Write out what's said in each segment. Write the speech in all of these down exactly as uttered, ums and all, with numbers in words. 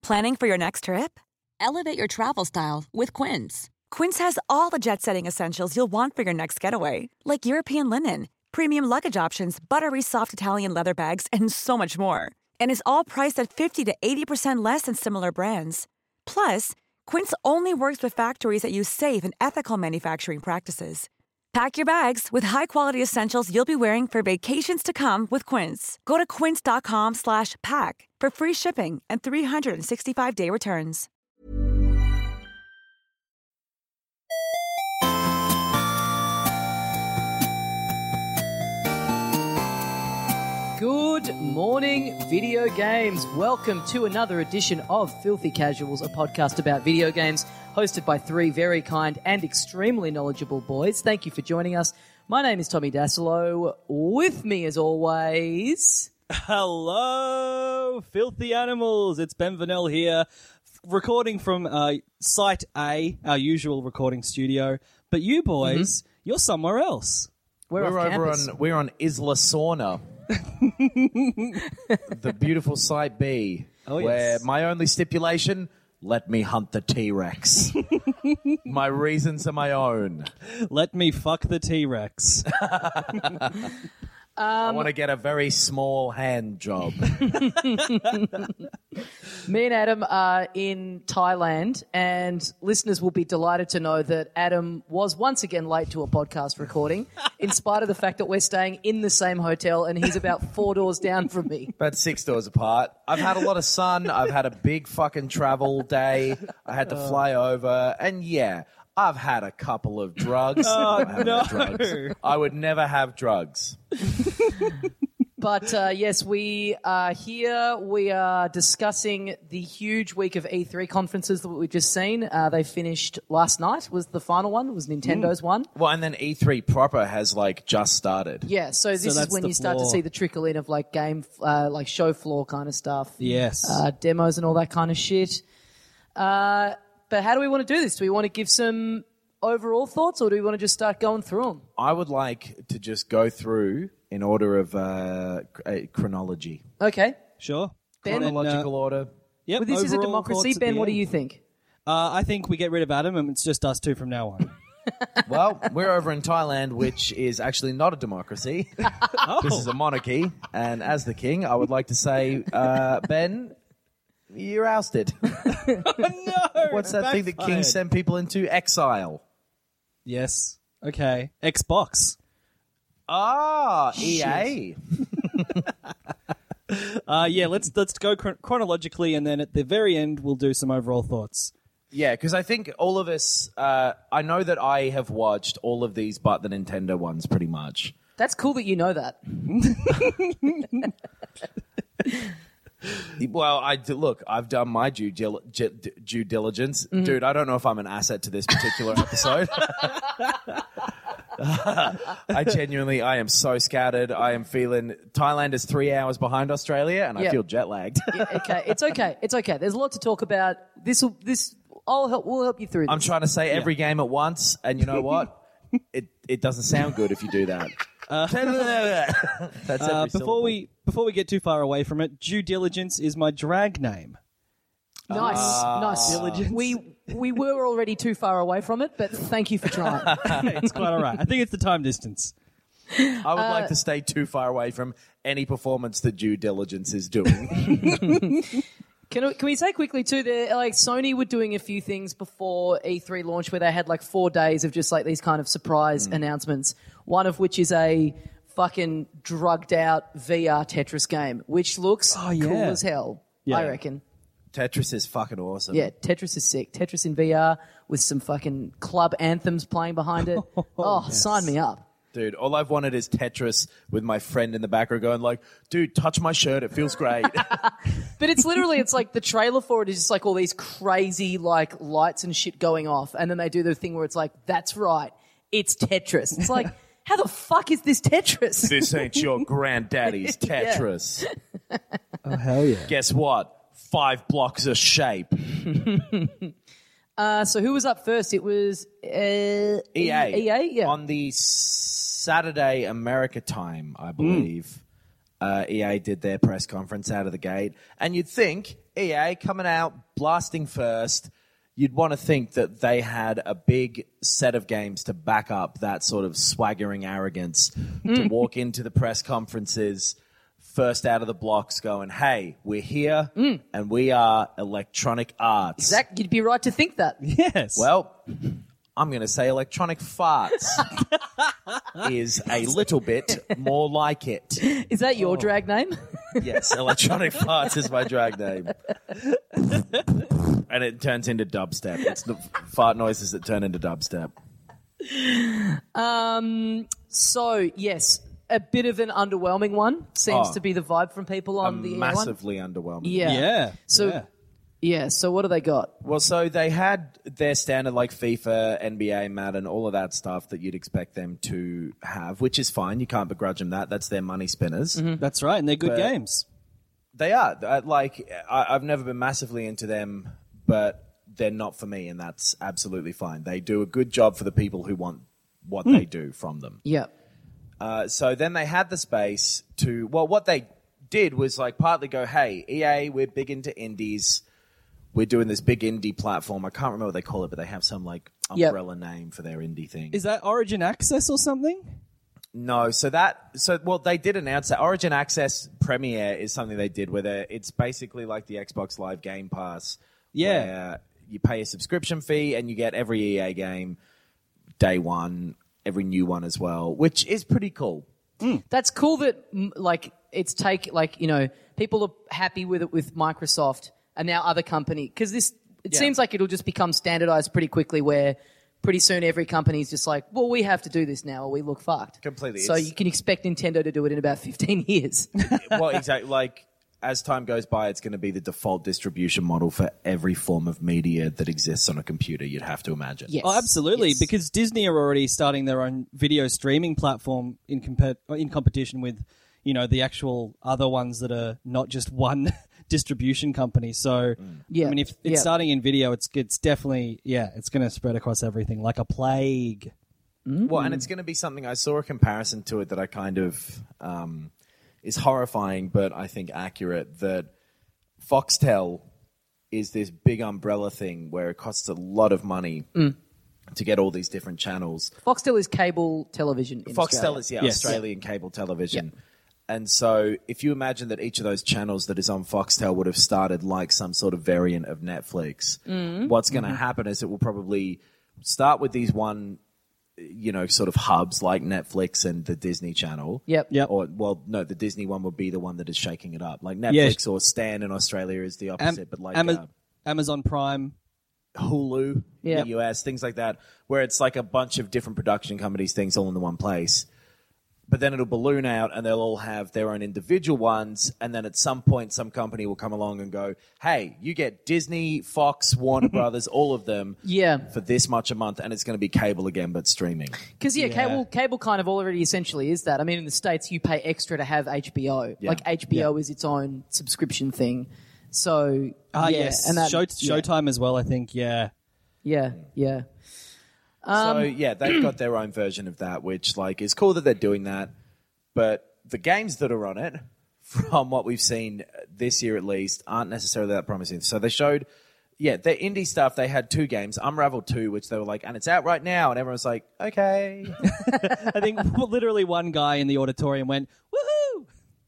Planning for your next trip? Elevate your travel style with Quince. Quince has all the jet-setting essentials you'll want for your next getaway, like European linen, premium luggage options, buttery soft Italian leather bags, and so much more. And is all priced at fifty to eighty percent less than similar brands. Plus, Quince only works with factories that use safe and ethical manufacturing practices. Pack your bags with high-quality essentials you'll be wearing for vacations to come with Quince. Go to quince.com slash pack for free shipping and three sixty-five day returns. Good morning, video games. Welcome to another edition of Filthy Casuals, a podcast about video games, hosted by three very kind and extremely knowledgeable boys. Thank you for joining us. My name is Tommy Dasilo. With me, as always... Hello, Filthy Animals. It's Ben Vanel here, recording from uh, Site A, our usual recording studio. But you boys, mm-hmm. you're somewhere else. We're, we're off over campus. on we're on Isla Sauna, the beautiful Site B, oh, where yes. my only stipulation: let me hunt the T-Rex. My reasons are my own. Let me fuck the T-Rex. Um, I want to get a very small hand job. Me and Adam are in Thailand, and listeners will be delighted to know that Adam was once again late to a podcast recording, in spite of the fact that we're staying in the same hotel and he's about four doors down from me. About six doors apart. I've had a lot of sun. I've had a big fucking travel day. I had to fly over, and yeah, I've had a couple of drugs. Oh, I haven't no. had drugs. I would never have drugs. But uh, yes, we are here. We are discussing the huge week of E three conferences that we've just seen. Uh, they finished last night, was the final one, it was Nintendo's Mm. one. Well, and then E three proper has, like, just started. Yeah, so this So is that's when the you start to floor. see the trickle in of like game, uh, like show floor kind of stuff. Yes. Uh, demos and all that kind of shit. Uh, but how do we want to do this? Do we want to give some overall thoughts, or do we want to just start going through them? I would like to just go through in order of uh, uh, chronology. Okay. Sure. Ben? And, uh, Chronological order. Yep, Well, this is a overall democracy. thoughts at Ben, the what do end. you think? Uh, I think we get rid of Adam and it's just us two from now on. Well, we're over in Thailand, which is actually not a democracy. This is a monarchy. And as the king, I would like to say, uh, Ben, you're ousted. Oh, no! What's that thing that Backfired. kings send people into? Exile. Yes. Okay. Xbox. Ah, E A. Uh, yeah, let's let's go chron- chronologically, and then at the very end, we'll do some overall thoughts. Yeah, because I think all of us, uh, I know that I have watched all of these but the Nintendo ones pretty much. That's cool that you know that. Well, I d- look, I've done my due, dil- j- d- due diligence. Mm-hmm. Dude, I don't know if I'm an asset to this particular episode. I genuinely, I am so scattered. I am feeling, Thailand is three hours behind Australia, and I Yeah. feel jet lagged. Yeah, okay, it's okay. It's okay. There's a lot to talk about. This will this. I'll help. We'll help you through. This. I'm trying to say every game at once, and you know what? it it doesn't sound good if you do that. That's every Uh, before syllable. we before we get too far away from it, Due Diligence is my drag name. Nice, nice. Diligence. We we were already too far away from it, but thank you for trying. It's quite all right. I think it's the time distance. I would Uh, like to stay too far away from any performance that due diligence is doing. Can we, can we say quickly too? That like Sony were doing a few things before E three launch, where they had like four days of just like these kind of surprise Mm. announcements. One of which is a fucking drugged out V R Tetris game, which looks Oh, yeah. cool as hell. Yeah. I reckon. Tetris is fucking awesome. Yeah, Tetris is sick. Tetris in V R with some fucking club anthems playing behind it. Oh, sign me up. Dude, all I've wanted is Tetris with my friend in the background going like, dude, touch my shirt. It feels great. But it's literally, it's like the trailer for it is just like all these crazy like lights and shit going off. And then they do the thing where it's like, that's right, it's Tetris. It's like, how the fuck is this Tetris? This ain't your granddaddy's Yeah. Tetris. Oh hell yeah! Guess what? Five blocks of shape. Uh, so who was up first? It was uh, E A. E A, yeah. On the Saturday America time, I believe, uh, E A did their press conference out of the gate. And you'd think E A coming out, blasting first, you'd want to think that they had a big set of games to back up that sort of swaggering arrogance to walk into the press conferences first out of the blocks going, hey, we're here and we are Electronic Arts. Zach, you'd be right to think that. Yes. Well, I'm going to say Electronic Farts is a little bit more like it. Is that your drag name? Yes, Electronic Farts is my drag name. And it turns into dubstep. It's the fart noises that turn into dubstep. Um. So, yes, a bit of an underwhelming one seems Oh. to be the vibe from people A on the E A one. massively underwhelming. Yeah. Yeah. So, yeah. yeah, so what do they got? Well, so they had their standard like FIFA, N B A, Madden, all of that stuff that you'd expect them to have, which is fine. You can't begrudge them that. That's their money spinners. That's right, and they're good But- games. They are. Uh, Like, I, I've never been massively into them, but they're not for me, and that's absolutely fine. They do a good job for the people who want what they do from them. Yeah. Uh, so then they had the space to, well, what they did was like partly go, hey, E A, we're big into indies. We're doing this big indie platform. I can't remember what they call it, but they have some like Yep. umbrella name for their indie thing. Is that Origin Access or something? No, so that, so, well, they did announce that Origin Access Premiere is something they did where they're- it's basically like the Xbox Live Game Pass. Yeah. Where you pay a subscription fee and you get every E A game day one, every new one as well, which is pretty cool. That's cool that, mm, like, it's take, like, you know, people are happy with it with Microsoft and now other company. Because this, it Yeah. seems like it'll just become standardized pretty quickly where pretty soon every company's just like, well, we have to do this now or we look fucked. Completely. So It's- you can expect Nintendo to do it in about fifteen years. Well, exactly. Like, as time goes by, it's going to be the default distribution model for every form of media that exists on a computer, you'd have to imagine. Yes. Oh, absolutely, Yes. because Disney are already starting their own video streaming platform in compa- in competition with, you know, the actual other ones that are not just one distribution company. So, Yeah. I mean, if it's Yeah. starting in video, it's it's definitely yeah, it's going to spread across everything like a plague. Well, and it's going to be something, I saw a comparison to it that I kind of, um, is horrifying, but I think accurate, that Foxtel is this big umbrella thing where it costs a lot of money to get all these different channels. Foxtel is cable television in Foxtel Australia. is, yeah, Yes. Australian cable television. And so if you imagine that each of those channels that is on Foxtel would have started like some sort of variant of Netflix, what's going to happen is it will probably start with these one, you know, sort of hubs like Netflix and the Disney Channel. Yep. Yep. Or, well, no, the Disney one would be the one that is shaking it up. Like Netflix Yes. or Stan in Australia is the Am- opposite, but like Ama- uh, Amazon Prime. Hulu Yeah. in the U S, things like that, where it's like a bunch of different production companies, things all in the one place. But then it'll balloon out and they'll all have their own individual ones. And then at some point, some company will come along and go, hey, you get Disney, Fox, Warner Brothers, all of them Yeah. for this much a month. And it's going to be cable again, but streaming. Because yeah, Yeah. cable cable kind of already essentially is that. I mean, in the States, you pay extra to have H B O. Yeah. Like H B O is its own subscription thing. So Ah, yeah, yes, and that, Show- yeah, Showtime as well. I think. Yeah. Yeah, yeah. so yeah, they've got their own version of that, which like is cool that they're doing that. But the games that are on it, from what we've seen this year at least, aren't necessarily that promising. So they showed, yeah, their indie stuff. They had two games, Unravel two, which they were like, and it's out right now, and everyone's like, okay. I think literally one guy in the auditorium went, "Woohoo!"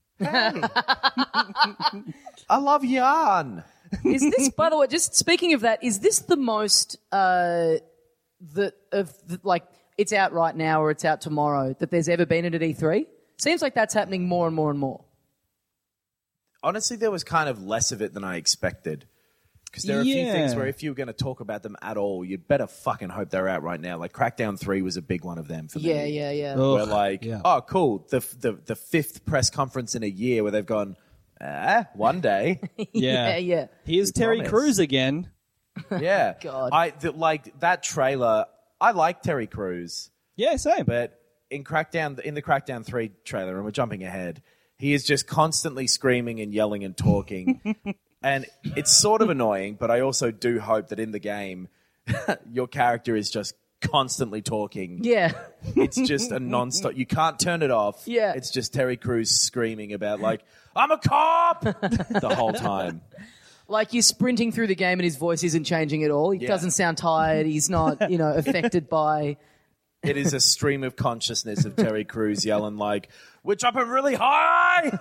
I love yarn. Is this, by the way, just speaking of that, is this the most uh, that of the, like it's out right now or it's out tomorrow that there's ever been at E three? Seems like that's happening more and more and more. Honestly, there was kind of less of it than I expected. Because there are a few Yeah. things where if you were going to talk about them at all, you'd better fucking hope they're out right now. Like Crackdown three was a big one of them for me. Yeah, yeah, yeah. Oh. Where Ugh, like, yeah. oh, cool, the, the the fifth press conference in a year where they've gone, ah, one day. yeah, yeah. Here's We Terry promise. Crews again. Yeah. God. I the, like that trailer. I like Terry Crews, Yeah, same. but in Crackdown, in the Crackdown three trailer, and we're jumping ahead, he is just constantly screaming and yelling and talking. And it's sort of annoying, but I also do hope that in the game, your character is just constantly talking. Yeah. It's just a non-stop. You can't turn it off. Yeah. It's just Terry Crews screaming about, like, I'm a cop! the whole time. Like you're sprinting through the game and his voice isn't changing at all. He Yeah. doesn't sound tired. He's not, you know, affected by... It is a stream of consciousness of Terry Crews yelling like, "We're jumping really high!"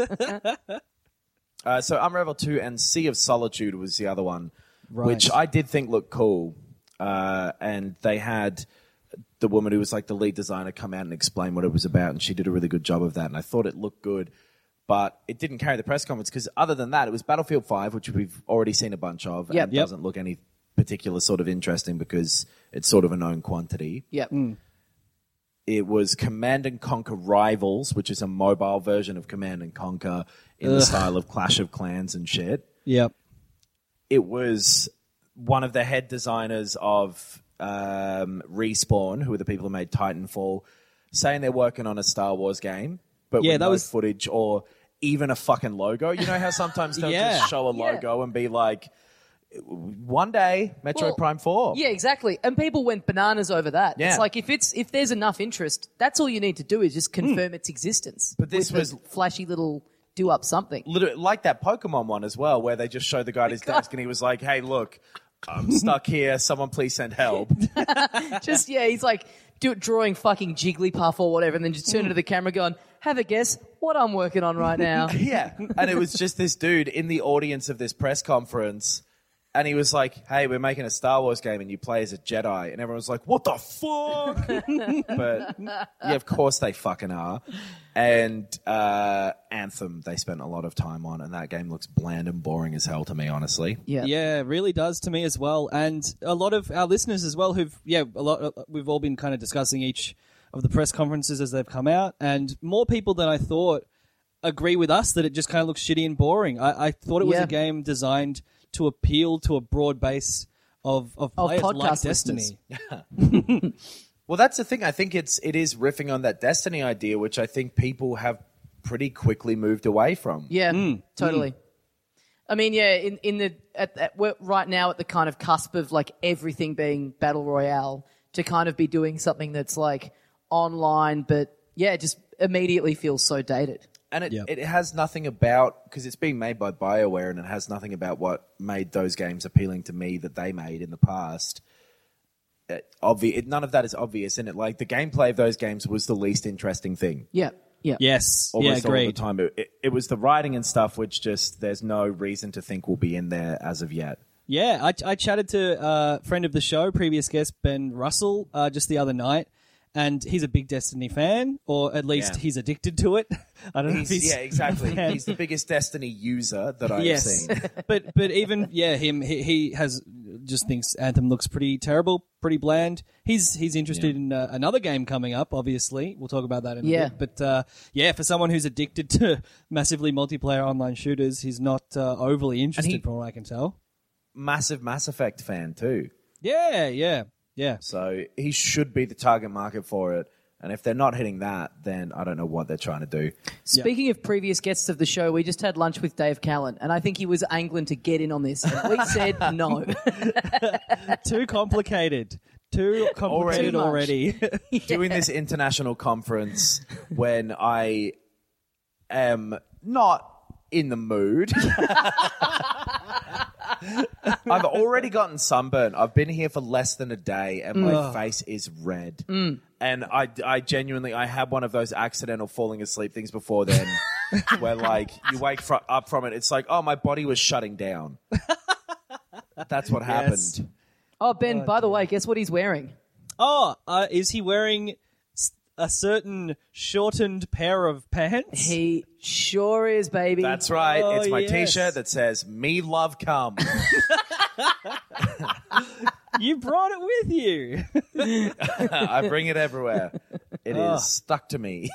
uh, so Unravel two and Sea of Solitude was the other one, Right. which I did think looked cool. Uh, and they had the woman who was like the lead designer come out and explain what it was about, and she did a really good job of that, and I thought it looked good. But it didn't carry the press conference because other than that, it was Battlefield five, which we've already seen a bunch of, Yep. and Yep. doesn't look any particular sort of interesting because it's sort of a known quantity. Yep. It was Command and Conquer Rivals, which is a mobile version of Command and Conquer in the style of Clash of Clans and shit. Yep. It was one of the head designers of um, Respawn, who are the people who made Titanfall, saying they're working on a Star Wars game, but Yeah, with that no was- footage or even a fucking logo. You know how sometimes they'll Yeah. just show a Yeah. logo and be like, one day, Metroid Well, Prime four. Yeah, exactly. And people went bananas over that. Yeah. It's like if it's if there's enough interest, that's all you need to do is just confirm its existence. But this with was- a flashy little do up something. Literally, like that Pokemon one as well, where they just showed the guy at his desk and he was like, "Hey, look, I'm stuck here. Someone please send help." Just yeah, he's like do drawing fucking Jigglypuff or whatever, and then just turn to the camera going, "Have a guess what I'm working on right now." Yeah. And it was just this dude in the audience of this press conference. And he was like, "Hey, we're making a Star Wars game and you play as a Jedi." And everyone was like, "What the fuck?" But yeah, of course they fucking are. And uh, Anthem, they spent a lot of time on, and that game looks bland and boring as hell to me, honestly. Yeah. Yeah, it really does to me as well, and a lot of our listeners as well. Who've yeah, a lot. We've all been kind of discussing each of the press conferences as they've come out, and more people than I thought agree with us that it just kind of looks shitty and boring. I, I thought it was Yeah. a game designed to appeal to a broad base of of Of players like podcast Destiny. listeners. Well, that's the thing. I think it's it is riffing on that Destiny idea, which I think people have pretty quickly moved away from. Yeah, totally. I mean, yeah, in in the at, at we're right now at the kind of cusp of like everything being battle royale to kind of be doing something that's like online, but yeah, it just immediately feels so dated. And it, Yep. it has nothing about, because it's being made by BioWare, and it has nothing about what made those games appealing to me that they made in the past. It, obvi- it, none of that is obvious in it. Like, the gameplay of those games was the least interesting thing. Yeah, yeah, Yes, yeah, Almost all the agreed. time. It, it, it was the writing and stuff, which just, there's no reason to think will be in there as of yet. Yeah, I, I chatted to a friend of the show, previous guest Ben Russell, uh, just the other night, and he's a big Destiny fan, or at least Yeah. he's addicted to it. I don't know if He's, he's yeah, exactly. Yeah. He's the biggest Destiny user that I've yes, seen. but but even yeah, him he, he has just thinks Anthem looks pretty terrible, pretty bland. He's he's interested in uh, another game coming up. Obviously, we'll talk about that in a Yeah. bit. But uh, yeah, for someone who's addicted to massively multiplayer online shooters, he's not uh, overly interested, he- from what I can tell. Massive Mass Effect fan, too. Yeah, yeah, yeah. So he should be the target market for it. And if they're not hitting that, then I don't know what they're trying to do. Speaking of previous guests of the show, we just had lunch with Dave Callan, and I think he was angling to get in on this. And we said no. Too complicated. Too complicated Already. already. Doing this international conference when I am not in the mood. I've already gotten sunburn. I've been here for less than a day, and my face is red. And I, I genuinely, I had one of those accidental falling asleep things before then, where like you wake fr- up from it, it's like, oh, my body was shutting down. That's what happened. Oh, Ben, by the way, guess what he's wearing? Oh, uh, is he wearing s- a certain shortened pair of pants? He sure is, baby. That's right. Oh, it's my yes. T-shirt that says "Me Love Come." You brought it with you. I bring it everywhere. It is stuck to me.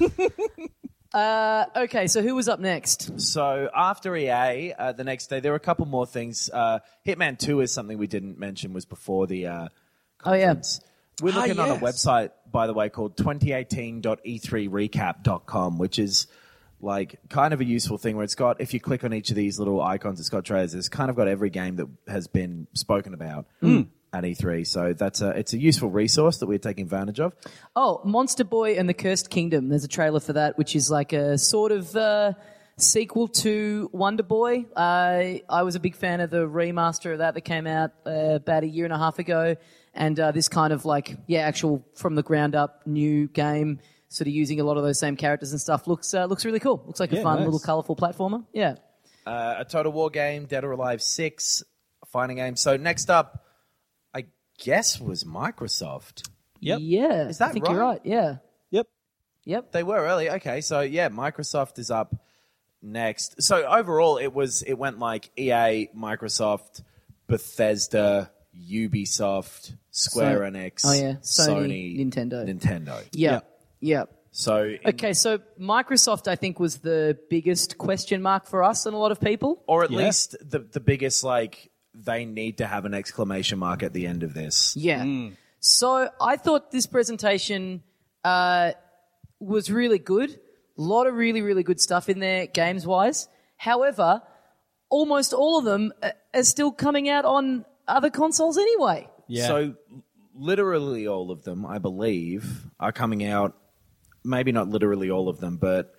Uh, okay, so who was up next? So after E A, uh, the next day there were a couple more things. Uh, Hitman two is something we didn't mention. Was before the uh, Oh, yeah. conference. We're Ah, looking on a yes. website, by the way, called twenty eighteen dot e three recap dot com, which is like kind of a useful thing where it's got, if you click on each of these little icons, it's got trailers. It's kind of got every game that has been spoken about at E three. So that's a, it's a useful resource that we're taking advantage of. Oh, Monster Boy and the Cursed Kingdom. There's a trailer for that, which is like a sort of uh, sequel to Wonder Boy. Uh, I was a big fan of the remaster of that that came out uh, about a year and a half ago. And uh, this kind of like, yeah, actual from the ground up new game, sort of using a lot of those same characters and stuff, looks uh, looks really cool. Looks like a Yeah, fun nice. little colourful platformer. Yeah. Uh, a Total War game, Dead or Alive six, a fighting game. So next up, I guess, was Microsoft. Yep. Yeah. Is that I think right? you're right. Yeah. Yep. Yep. They were early. Okay, so yeah, Microsoft is up next. So overall, it was it went like E A, Microsoft, Bethesda, Ubisoft, Square So- Enix, oh, yeah. Sony, Sony, Nintendo. Nintendo. Yeah. Yep. Yeah. So in- Okay, so Microsoft, I think, was the biggest question mark for us and a lot of people. or at Yeah. least the the biggest like they need to have an exclamation mark at the end of this. Yeah. So I thought this presentation uh, was really good. A lot of really, really good stuff in there, games-wise. However, almost all of them uh, are still coming out on other consoles anyway. Yeah. So literally all of them, I believe, are coming out. Maybe not literally all of them, but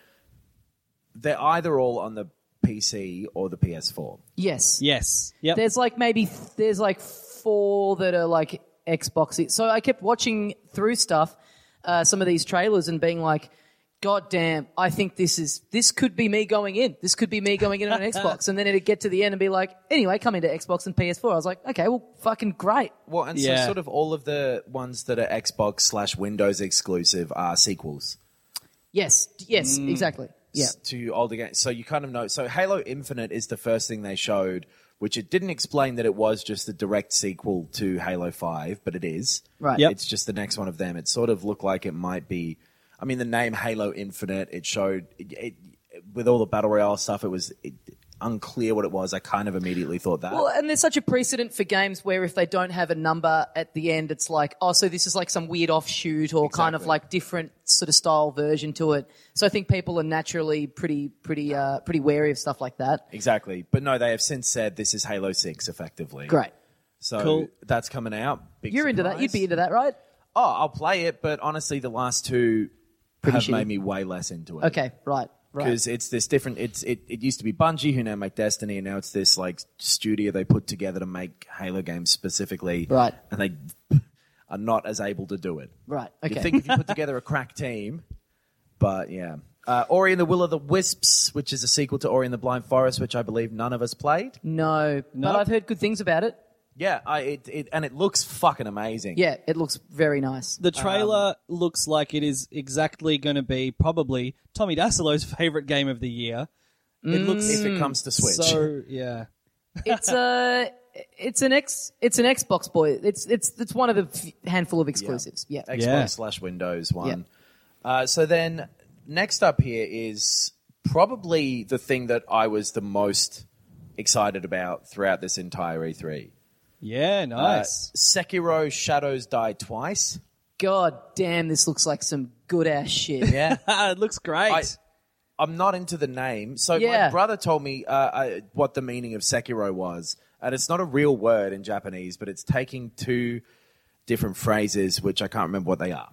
they're either all on the P C or the P S four. Yes. Yes. Yep. There's like maybe there's like four that are like Xbox. So I kept watching through stuff, uh, some of these trailers, and being like, God damn, I think this is this could be me going in. This could be me going in on an Xbox, and then it'd get to the end and be like, anyway, come into Xbox and P S four. I was like, okay, well, fucking great. Well, and Yeah. so sort of all of the ones that are Xbox slash Windows exclusive are sequels. Yes, yes, exactly. Yeah, To older games. So you kind of know. So Halo Infinite is the first thing they showed, which it didn't explain that it was just a direct sequel to Halo five, but it is. Right. Yep. It's just the next one of them. It sort of looked like it might be. I mean, the name Halo Infinite, it showed. It, it, with all the Battle Royale stuff, it was it, unclear what it was. I kind of immediately thought that. Well, and there's such a precedent for games where if they don't have a number at the end, it's like, oh, so this is like some weird offshoot or kind of Exactly. like different sort of style version to it. So I think people are naturally pretty, pretty, uh, pretty wary of stuff like that. Exactly. But no, they have since said this is Halo six, effectively. Great. So Cool. that's coming out. Big You're into that. surprise. You'd be into that, right? Oh, I'll play it, but honestly, the last two Pretty have shitty. made me way less into it. Okay, right, right. Because it's this different. It's it, it used to be Bungie who now make Destiny, and now it's this like studio they put together to make Halo games specifically. Right. And they are not as able to do it. Right, okay. You'd think if you put together a crack team, but yeah. Uh, Ori and the Will of the Wisps, which is a sequel to Ori and the Blind Forest, which I believe none of us played. No, but Nope. I've heard good things about it. Yeah, I, it, it and it looks fucking amazing. Yeah, it looks very nice. The trailer Um, looks like it is exactly going to be probably Tommy Dassolo's favorite game of the year. It looks If it comes to Switch. so yeah. It's a, it's an X, it's an Xbox boy. It's it's it's one of the f- handful of exclusives. Yeah. Xbox Yeah. slash Windows one. Uh, so then next up here is probably the thing that I was the most excited about throughout this entire E three. Yeah, Uh, nice. Sekiro Shadows Die Twice. God damn, this looks like some good ass shit. Yeah. it looks great. I, I'm not into the name. So Yeah. my brother told me uh, uh, what the meaning of Sekiro was. And it's not a real word in Japanese, but it's taking two different phrases, which I can't remember what they are.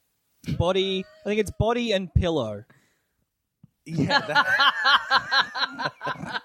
Body, I think it's body and pillow. Yeah. that-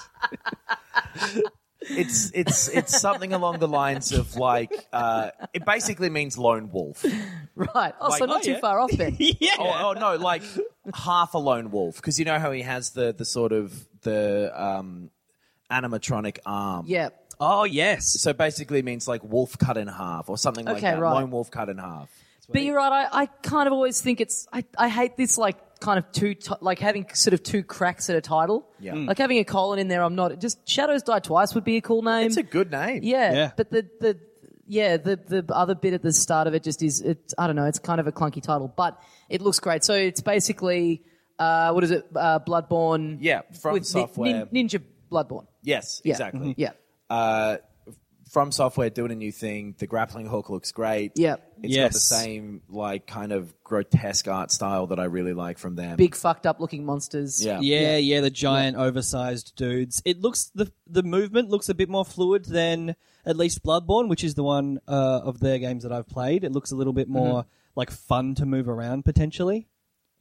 it's it's it's something along the lines of like uh, it basically means lone wolf. Right. Oh, so Like- not oh, too yeah. far off then. Yeah. Oh, oh no, like half a lone wolf, because you know how he has the the sort of the um, animatronic arm. Yeah. Oh yes. So basically, it means like wolf cut in half or something like Okay, that. right. Lone wolf cut in half. But you're right. I, I kind of always think it's. I, I hate this like kind of two ti like having sort of two cracks at a title. Yeah. Mm. Like having a colon in there. I'm not. Just Shadows Die Twice would be a cool name. It's a good name. yeah, Yeah. But the the yeah the the other bit at the start of it just is. It, I don't know. It's kind of a clunky title, but it looks great. So it's basically uh, what is it? Uh, Bloodborne. Yeah, From with ni- Software. nin- Ninja Bloodborne. Yes, Yeah. exactly. Yeah. Uh, From Software doing a new thing. The grappling hook looks great. Yeah. It's got the Yes. same like kind of grotesque art style that I really like from them. Big fucked up looking monsters. Yeah. Yeah, yeah, the giant, oversized dudes. It looks the the movement looks a bit more fluid than at least Bloodborne, which is the one uh, of their games that I've played. It looks a little bit more like fun to move around potentially.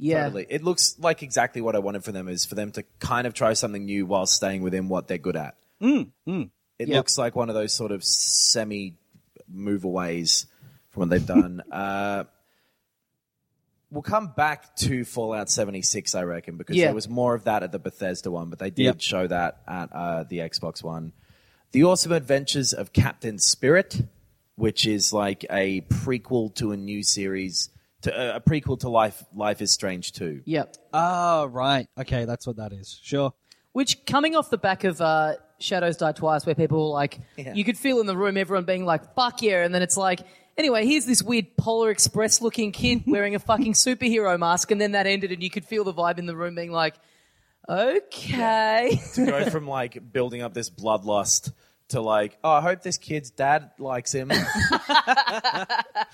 Yeah. Totally. It looks like exactly what I wanted for them is for them to kind of try something new while staying within what they're good at. Mm, mm. It Yep. looks like one of those sort of semi move aways from what they've done. uh, we'll come back to Fallout seventy-six, I reckon, because Yeah. there was more of that at the Bethesda one, but they did Yep. show that at uh, the Xbox One. The Awesome Adventures of Captain Spirit, which is like a prequel to a new series, to uh, a prequel to Life Life is Strange two. Yep. Oh, right. Okay, that's what that is. Sure. Which, coming off the back of uh, Shadows Die Twice, where people were like, Yeah. you could feel in the room everyone being like, fuck yeah, and then it's like, anyway, here's this weird Polar Express looking kid wearing a fucking superhero mask, and then that ended, and you could feel the vibe in the room being like, okay. To go from like building up this bloodlust to like, oh, I hope this kid's dad likes him. uh,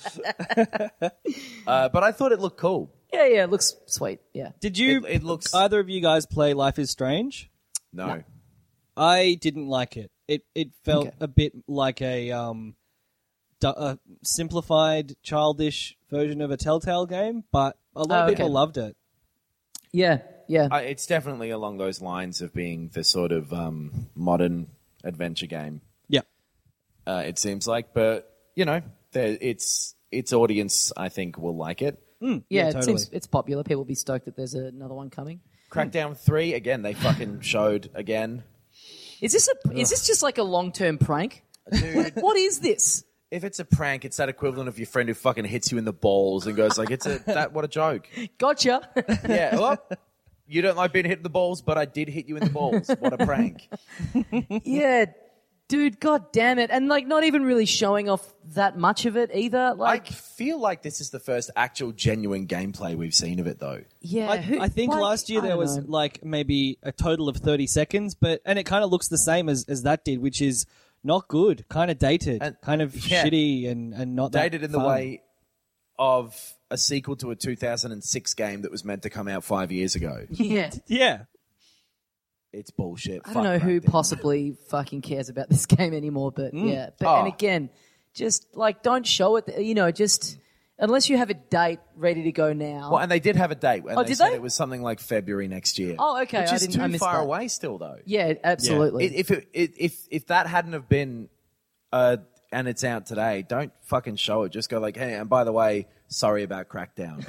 but I thought it looked cool. Yeah, yeah, it looks sweet. Yeah. Did you, It- it looks- either of you guys play Life is Strange? No. No. I didn't like it. It it felt Okay. a bit like a um, du- a simplified, childish version of a Telltale game, but a lot Oh, of okay. people loved it. Yeah, yeah. I, it's definitely along those lines of being the sort of um, modern adventure game. Yeah. Uh, it seems like, but you know, there- its its audience, I think, will like it. yeah, yeah, it totally. seems it's popular. People will be stoked that there's another one coming. Crackdown three again. They fucking showed again. Is this a? Is this just like a long term prank? Dude, What is this? if it's a prank, it's that equivalent of your friend who fucking hits you in the balls and goes like, "It's a that what a joke." Gotcha. Yeah. Well, you don't like being hit in the balls, but I did hit you in the balls. What a prank. Yeah, dude. God damn it! And like, not even really showing off that much of it either. Like, I feel like this is the first actual genuine gameplay we've seen of it, though. yeah. I, who- I think like, last year I there don't was know. like maybe a total of thirty seconds, but and it kind of looks the same as, as that did, which is not good, kind of dated, And- kind of yeah. shitty, and, and not that Dated in the fun. way of a sequel to a two thousand six game that was meant to come out five years ago. Yeah. Yeah, It's bullshit. I don't know who possibly fucking cares about this game anymore, but yeah. But and Oh. again, just like don't show it. You know, just unless you have a date ready to go now. Well, and they did have a date, and Oh, they did said they? it was something like February next year. Oh, okay, Which I is didn't- too I missed far that. away still, though. yeah, absolutely. It- if it, it, if if that hadn't have been, uh, and it's out today, don't fucking show it. Just go like, hey, and by the way, sorry about Crackdown.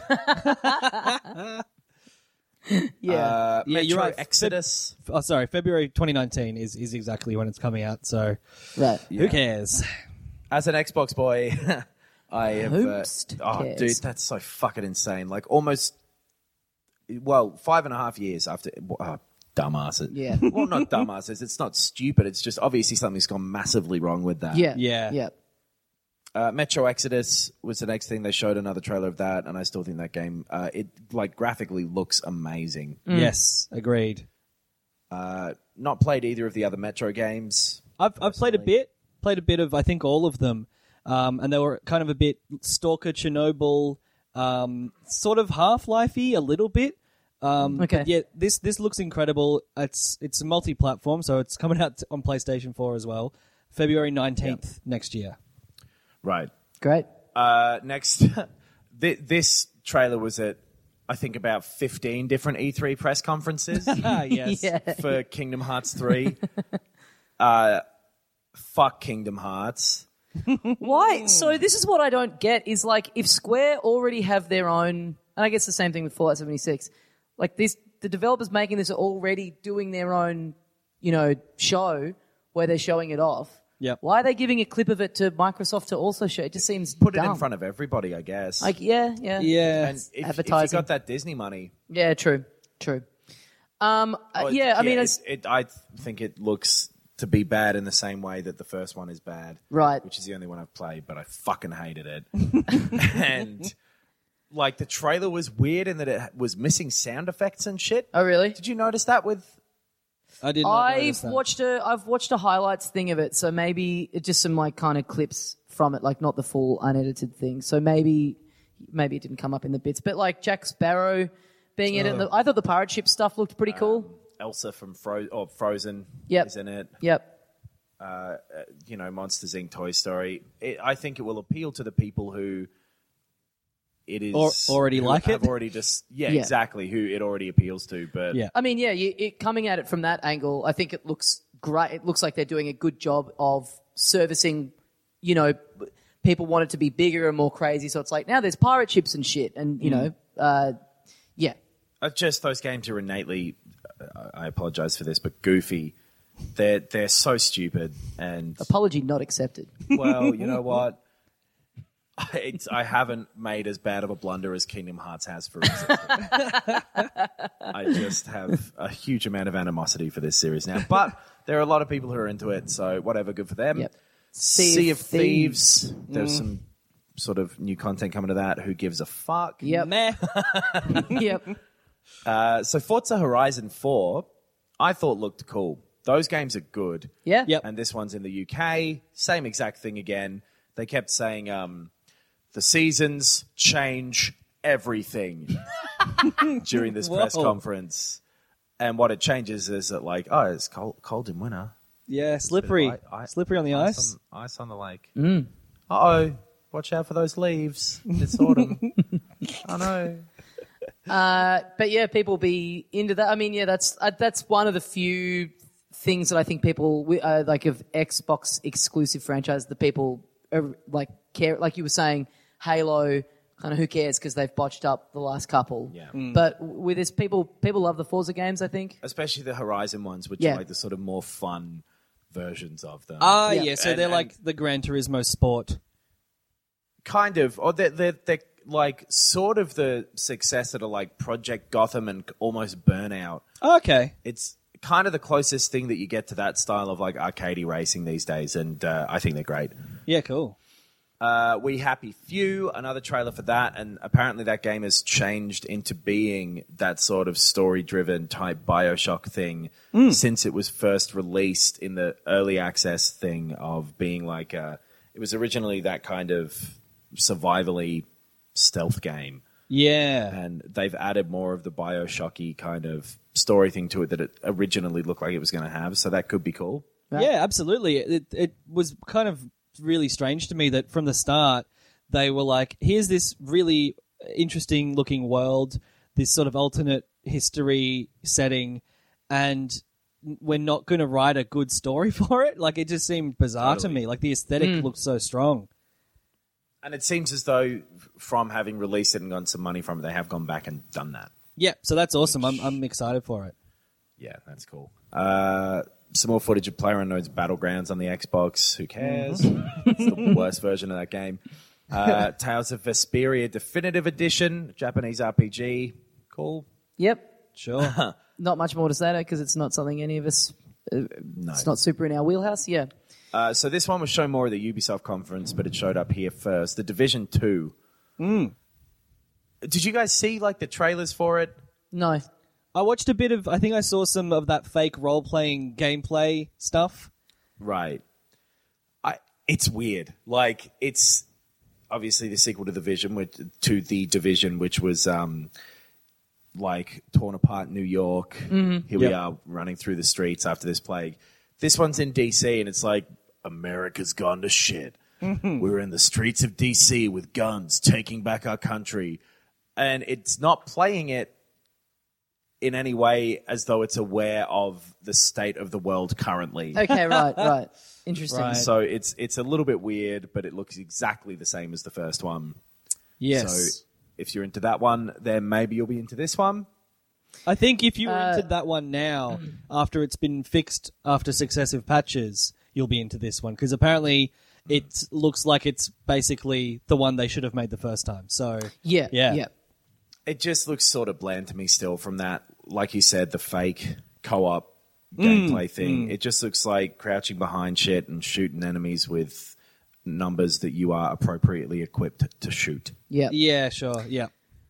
yeah. Uh, Yeah, Metro you're right. Exodus. oh, sorry, February twenty nineteen is, is exactly when it's coming out. So right. who cares? As an Xbox boy, I have. Uh, Whomst oh, cares? dude, that's so fucking insane. Like almost, well, five and a half years after. Uh, dumbasses. Yeah. Well, not dumbasses. It's not stupid. It's just obviously something's gone massively wrong with that. Yeah. Yeah. Yeah. Uh, Metro Exodus was the next thing. They showed another trailer of that, and I still think that game, uh, it like graphically looks amazing. Yes, agreed. Uh, not played either of the other Metro games. I've I've played a bit, played a bit of I think all of them, um, and they were kind of a bit Stalker, Chernobyl, um, sort of Half-Life-y a little bit. Um, Okay. but yeah, this this looks incredible. It's it's a multi-platform, so it's coming out on PlayStation four as well, February nineteenth next year. Right. Great. Uh, next, Th- this trailer was at, I think, about fifteen different E three press conferences Ah, yes. Yeah. for Kingdom Hearts three. uh, fuck Kingdom Hearts. Why? So this is what I don't get is like if Square already have their own, and I guess the same thing with Fallout seventy-six, like this, the developers making this are already doing their own, you know, show where they're showing it off. Yep. Why are they giving a clip of it to Microsoft to also show? It just seems Put it dumb. in front of everybody, I guess. Like, yeah, yeah. Yeah. and if, if you advertising. got that Disney money, Yeah, true, true. Um, uh, oh, it- yeah, I mean, it, it's, it, I think it looks to be bad in the same way that the first one is bad. Right. Which is the only one I've played, but I fucking hated it. And like the trailer was weird in that it was missing sound effects and shit. oh really? Did you notice that with? I did not I've notice that. watched a I've watched a highlights thing of it, so maybe it's just some like kind of clips from it, like not the full unedited thing. So maybe maybe it didn't come up in the bits, but like Jack Sparrow being in it, and the, I thought the pirate ship stuff looked pretty cool. Elsa from Fro- or Frozen Yep. is in it. Yep. You know, Monsters Incorporated, Toy Story. It, I think it will appeal to the people who it is Or- already who like have it? already just yeah, Yeah. exactly who it already appeals to. But Yeah. I mean, yeah, you, it, coming at it from that angle, I think it looks great. It looks like they're doing a good job of servicing, you know, people want it to be bigger and more crazy. So it's like, now there's pirate ships and shit. And, you know, uh, yeah. Uh, just those games are innately, uh, I apologize for this, but goofy. They're they're so stupid and Apology not accepted. well, you know what? I, it's, I haven't made as bad of a blunder as Kingdom Hearts has for example. I just have a huge amount of animosity for this series now, but there are a lot of people who are into it, so whatever, good for them. Yep. Sea, Sea of of Thieves. There's some sort of new content coming to that. Who gives a fuck? Yep. Meh. Yep. Uh, so Forza Horizon four, I thought looked cool. Those games are good. Yeah. Yep. And this one's in the U K. Same exact thing again. They kept saying um, the seasons change everything during this press Whoa. conference. And what it changes is that, like, oh, it's cold, cold in winter. Yeah, slippery. Bit of i- i- slippery on the ice. On, ice on the lake. Mm. Uh-oh. Watch out for those leaves. It's autumn. I know. But yeah, people be into that. I mean, yeah, that's uh, that's one of the few things that I think people wi- uh, like of Xbox exclusive franchise that people uh, like care. Like you were saying, Halo. Kind of who cares because they've botched up the last couple. Yeah. But with this, people people love the Forza games. I think. Especially the Horizon ones, which Yeah. are like the sort of more fun versions of them. Ah, Yeah. yeah. So And- they're and- like the Gran Turismo Sport. Kind of. Or they're, they're, they're like sort of the successor to like Project Gotham and almost Burnout. Okay. It's kind of the closest thing that you get to that style of like arcadey racing these days, and uh, I think they're great. Yeah, cool. Uh, We Happy Few, another trailer for that, and apparently that game has changed into being that sort of story-driven type Bioshock thing since it was first released in the early access thing of being like a, it was originally that kind of survivally stealth game, Yeah. and they've added more of the Bioshocky kind of story thing to it that it originally looked like it was going to have, so that could be cool. Yeah, absolutely. It it was kind of really strange to me that from the start they were like, here's this really interesting looking world, this sort of alternate history setting, and we're not going to write a good story for it. Like, it just seemed bizarre Totally. to me. Like, the aesthetic looked so strong. And it seems as though from having released it and gotten some money from it, they have gone back and done that. Yeah, so that's awesome. I'm I'm excited for it. Yeah, that's cool. Uh, some more footage of PlayerUnknown's Battlegrounds on the Xbox. Who cares? It's the worst version of that game. Uh, Tales of Vesperia Definitive Edition, Japanese R P G. Cool. Yep. Sure. Not much more to say because it's not something any of us. Uh, It's not super in our wheelhouse. Yeah. Uh, so this one was shown more at the Ubisoft conference, but it showed up here first. The Division two. Mm. Did you guys see like the trailers for it? No. I watched a bit of, I think I saw some of that fake role-playing gameplay stuff. Right. I. It's weird. Like, it's obviously the sequel to the Division, which, to the Division, which was um, like torn apart New York. Here we Yep. are running through the streets after this plague. This one's in D C, and it's like America's gone to shit. We're in the streets of D C with guns, taking back our country, and it's not playing it in any way as though it's aware of the state of the world currently. Okay. Right. Right. Interesting. Right. So it's it's a little bit weird, but it looks exactly the same as the first one. Yes. So if you're into that one, then maybe you'll be into this one. I think if you were Uh, into that one now, after it's been fixed after successive patches, you'll be into this one. Because apparently it looks like it's basically the one they should have made the first time. So, Yeah. Yeah. Yeah. It just looks sort of bland to me still from that, like you said, the fake co-op gameplay thing. It just looks like crouching behind shit and shooting enemies with numbers that you are appropriately equipped to shoot. Yeah. yeah, sure, yeah.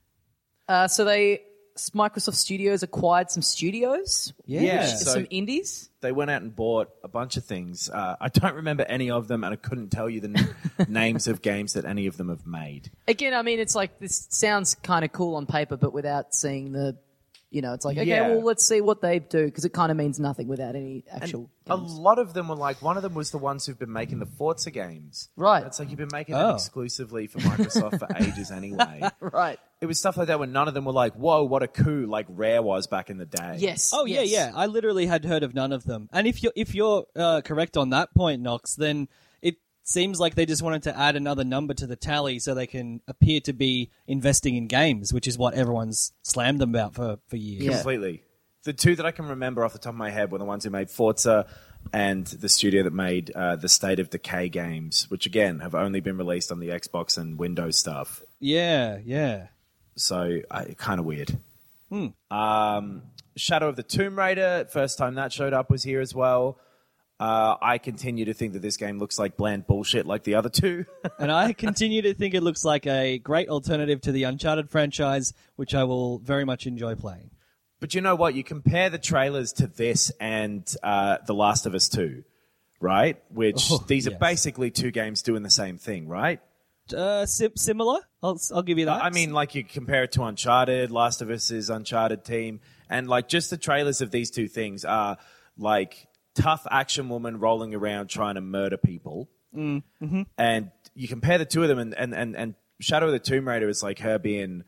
Uh, so they Microsoft Studios acquired some studios. Yeah, Which- so- some indies. They went out and bought a bunch of things. Uh, I don't remember any of them, and I couldn't tell you the n- names of games that any of them have made. Again, I mean, it's like this sounds kind of cool on paper, but without seeing the You know, it's like, okay, Yeah. well, let's see what they do, because it kind of means nothing without any actual A games. lot of them were like, one of them was the ones who've been making the Forza games. Right. It's like you've been making Oh. them exclusively for Microsoft for ages anyway. Right. It was stuff like that where none of them were like, whoa, what a coup, like Rare was back in the day. Yes. Oh yes. yeah, yeah. I literally had heard of none of them. And if you're if you're uh, correct on that point, Knox, then it seems like they just wanted to add another number to the tally so they can appear to be investing in games, which is what everyone's slammed them about for for years. Yeah. Completely. The two that I can remember off the top of my head were the ones who made Forza and the studio that made uh, the State of Decay games, which again have only been released on the Xbox and Windows stuff. Yeah, yeah. So uh, kind of weird. Um, Shadow of the Tomb Raider, first time that showed up was here as well. Uh, I continue to think that this game looks like bland bullshit like the other two. And I continue to think it looks like a great alternative to the Uncharted franchise, which I will very much enjoy playing. But you know what? You compare the trailers to this and uh, The Last of Us two, right? Which Oh, these are yes. basically two games doing the same thing, right? Uh, sim- similar? I'll, I'll give you that. I mean, like you compare it to Uncharted, Last of Us is Uncharted team, and like just the trailers of these two things are like tough action woman rolling around trying to murder people. Mm, mm-hmm. And you compare the two of them, and, and, and, and Shadow of the Tomb Raider is like her being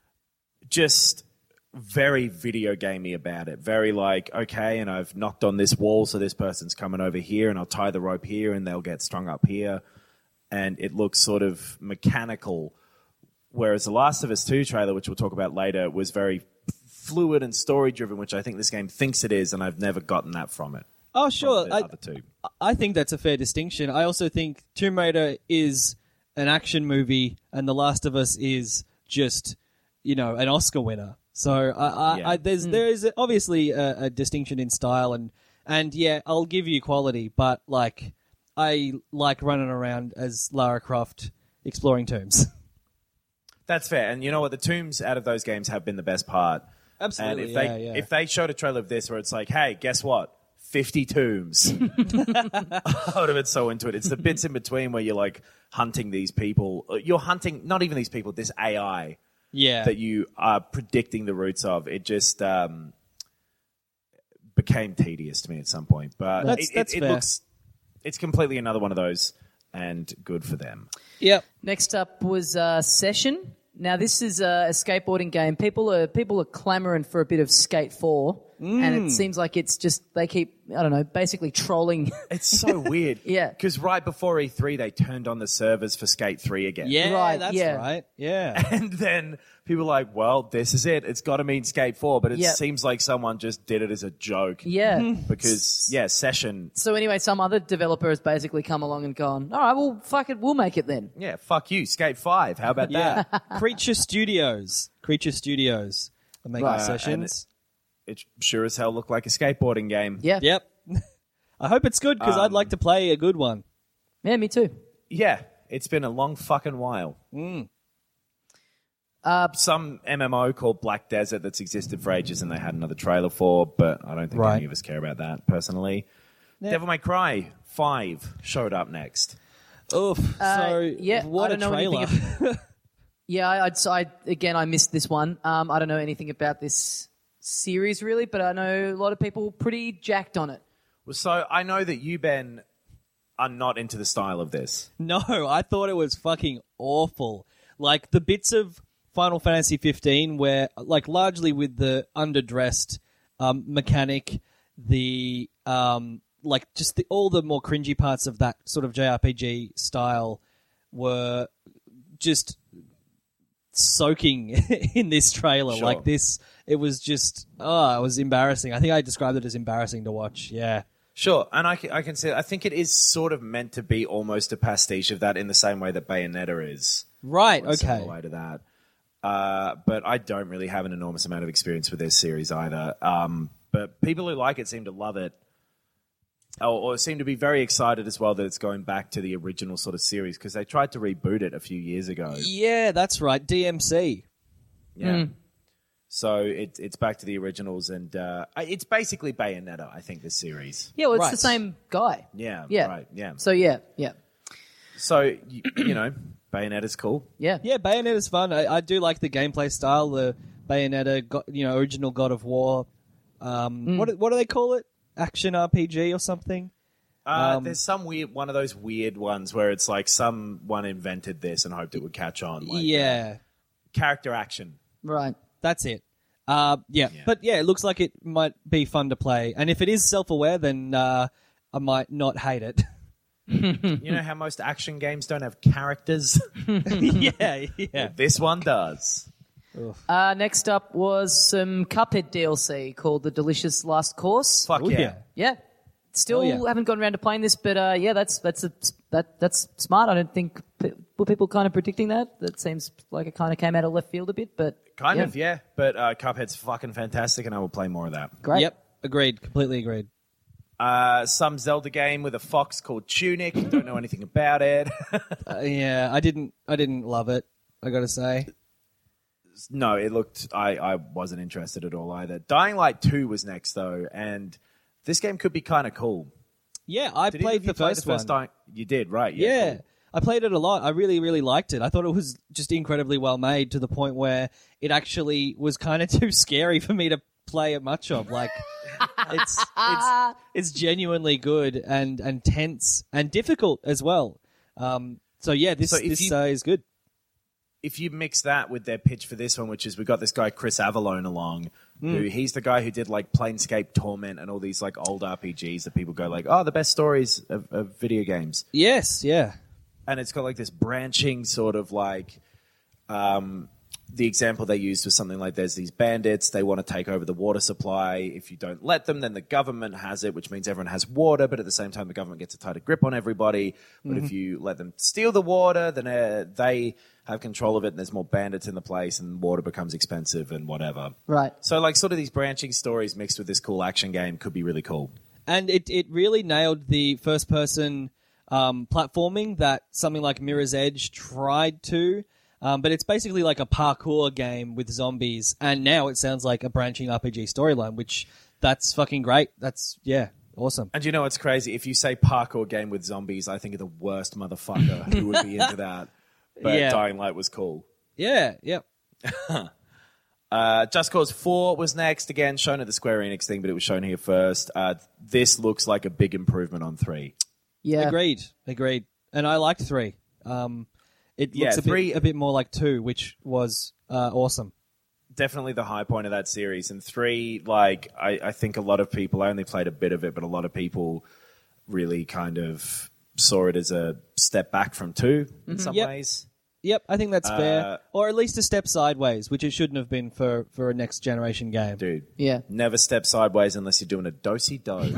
just very video gamey about it. Very like, okay, and I've knocked on this wall, so this person's coming over here, and I'll tie the rope here, and they'll get strung up here. And it looks sort of mechanical. Whereas the Last of Us two trailer, which we'll talk about later, was very fluid and story-driven, which I think this game thinks it is, and I've never gotten that from it. oh, sure. From the I, other two. I think that's a fair distinction. I also think Tomb Raider is an action movie, and The Last of Us is just, you know, an Oscar winner. So I, I, Yeah. I, there's there is obviously a, a distinction in style, and and yeah, I'll give you quality, but like I like running around as Lara Croft exploring tombs. That's fair. And you know what? The tombs out of those games have been the best part. Absolutely, And if they yeah, yeah. if they showed a trailer of this where it's like, hey, guess what? fifty tombs. I would have been so into it. It's the bits in between where you're like hunting these people. You're hunting not even these people, this A I Yeah, that you are predicting the roots of. It just um, became tedious to me at some point. But That's- it, that's it, it fair. looks it's completely another one of those, and good for them. yep. Next up was uh, Session. Now this is a, a skateboarding game. People are people are clamoring for a bit of Skate four, and it seems like it's just they keep I don't know basically trolling. It's so weird. Yeah. Because right before E three, they turned on the servers for Skate three again. Yeah, Right, that's yeah. right. Yeah. And then people are like, well, this is it. It's got to mean Skate four. But it Yep. seems like someone just did it as a joke. Yeah. Because, yeah, Session. So anyway, some other developer has basically come along and gone, all right, well, fuck it, we'll make it then. Yeah, fuck you. Skate five. How about Yeah. that? Creature Studios. Creature Studios are making Right. Sessions. It sure as hell looked like a skateboarding game. Yeah. Yep. I hope it's good because I'd Um, like to play a good one. Yeah, me too. Yeah, it's been a long fucking while. Uh, Some M M O called Black Desert that's existed for ages and they had another trailer for, but I don't think Right. any of us care about that personally. Devil May Cry five showed up next. Oof. so, yeah, what I a don't know trailer. anything yeah, I, I'd, so I again, I missed this one. Um, I don't know anything about this series really, but I know a lot of people pretty jacked on it. Well, so I know that you, Ben, are not into the style of this. No, I thought it was fucking awful. Like the bits of Final Fantasy fifteen where, like, largely with the underdressed um, mechanic, the um, like just the, all the more cringy parts of that sort of J R P G style were just soaking in this trailer. Sure. Like this, it was just oh, it was embarrassing. I think I described it as embarrassing to watch. Yeah. Sure, and I can, I can say I think it is sort of meant to be almost a pastiche of that in the same way that Bayonetta is. Right. Or a similar Okay. way to that. Uh, but I don't really have an enormous amount of experience with this series either. Um, but people who like it seem to love it, or, or seem to be very excited as well that it's going back to the original sort of series because they tried to reboot it a few years ago. Yeah, that's right. D M C. Yeah. So it, it's back to the originals, and uh, it's basically Bayonetta, I think, this series. Yeah, well, it's Right. the same guy. Yeah, Yeah. right, yeah. So yeah, yeah, So, you, you know, Bayonetta's cool. yeah. Yeah, Bayonetta's fun. I, I do like the gameplay style. The Bayonetta, God, you know, original God of War. Um, Mm. What what do they call it? Action R P G or something? Uh, Um, there's some weird, one of those weird ones where it's like someone invented this and hoped it would catch on. Like, yeah, uh, character action. Right. that's it. Uh, yeah. Yeah. but yeah, it looks like it might be fun to play. And if it is self-aware, then uh, I might not hate it. You know how most action games don't have characters? yeah, yeah. This one does. Uh, next up was some Cuphead D L C called The Delicious Last Course. Fuck Oh, yeah. yeah. Yeah. Still Oh, yeah. haven't gotten around to playing this, but uh, yeah, that's that's a, that that's smart. I don't think were people kind of predicting that. That seems like it kind of came out of left field a bit, but Kind yeah. of, yeah. But uh, Cuphead's fucking fantastic, and I will play more of that. Great. Yep, agreed. Completely agreed. Uh, some Zelda game with a fox called Tunic. Don't know anything about it. Uh, yeah, I didn't. I didn't love it. I got to say. No, it looked... I, I wasn't interested at all either. Dying Light two was next, though, and this game could be kind of cool. Yeah, I Did played either of you the play first the first one. Dying... You did, right. Yeah, Yeah, cool. I played it a lot. I really, really liked it. I thought it was just incredibly well made to the point where it actually was kind of too scary for me to play it much of. Like, it's it's it's genuinely good and and tense and difficult as well. Um, so yeah, this So if this you- uh, is good. If you mix that with their pitch for this one, which is we got this guy Chris Avallone along, who he's the guy who did like Planescape Torment and all these like old R P Gs that people go like, oh, the best stories of, of video games. Yes, yeah. And it's got like this branching sort of like um, the example they used was something like there's these bandits, they want to take over the water supply. If you don't let them, then the government has it, which means everyone has water, but at the same time the government gets a tighter grip on everybody. But if you let them steal the water, then uh, they have control of it and there's more bandits in the place and water becomes expensive and whatever. Right. So like sort of these branching stories mixed with this cool action game could be really cool. And it, it really nailed the first person um, platforming that something like Mirror's Edge tried to. Um, but it's basically like a parkour game with zombies. And now it sounds like a branching R P G storyline, which that's fucking great. That's, yeah, awesome. And you know what's crazy? If you say parkour game with zombies, I think of the worst motherfucker who would be into that. But Yeah. Dying Light was cool. Yeah, yep. Uh, Just Cause four was next. Again, shown at the Square Enix thing, but it was shown here first. Uh, this looks like a big improvement on three. Yeah. Agreed, agreed. And I liked three. Um, it Yeah, looks a, three- bit, a bit more like two, which was uh, awesome. Definitely the high point of that series. And three, like, I, I think a lot of people, I only played a bit of it, but a lot of people really kind of saw it as a step back from two in some Yep. ways. Yep, I think that's fair. Uh, Or at least a step sideways, which it shouldn't have been for, for a next generation game. Dude, Yeah. never step sideways unless you're doing a do-si-do.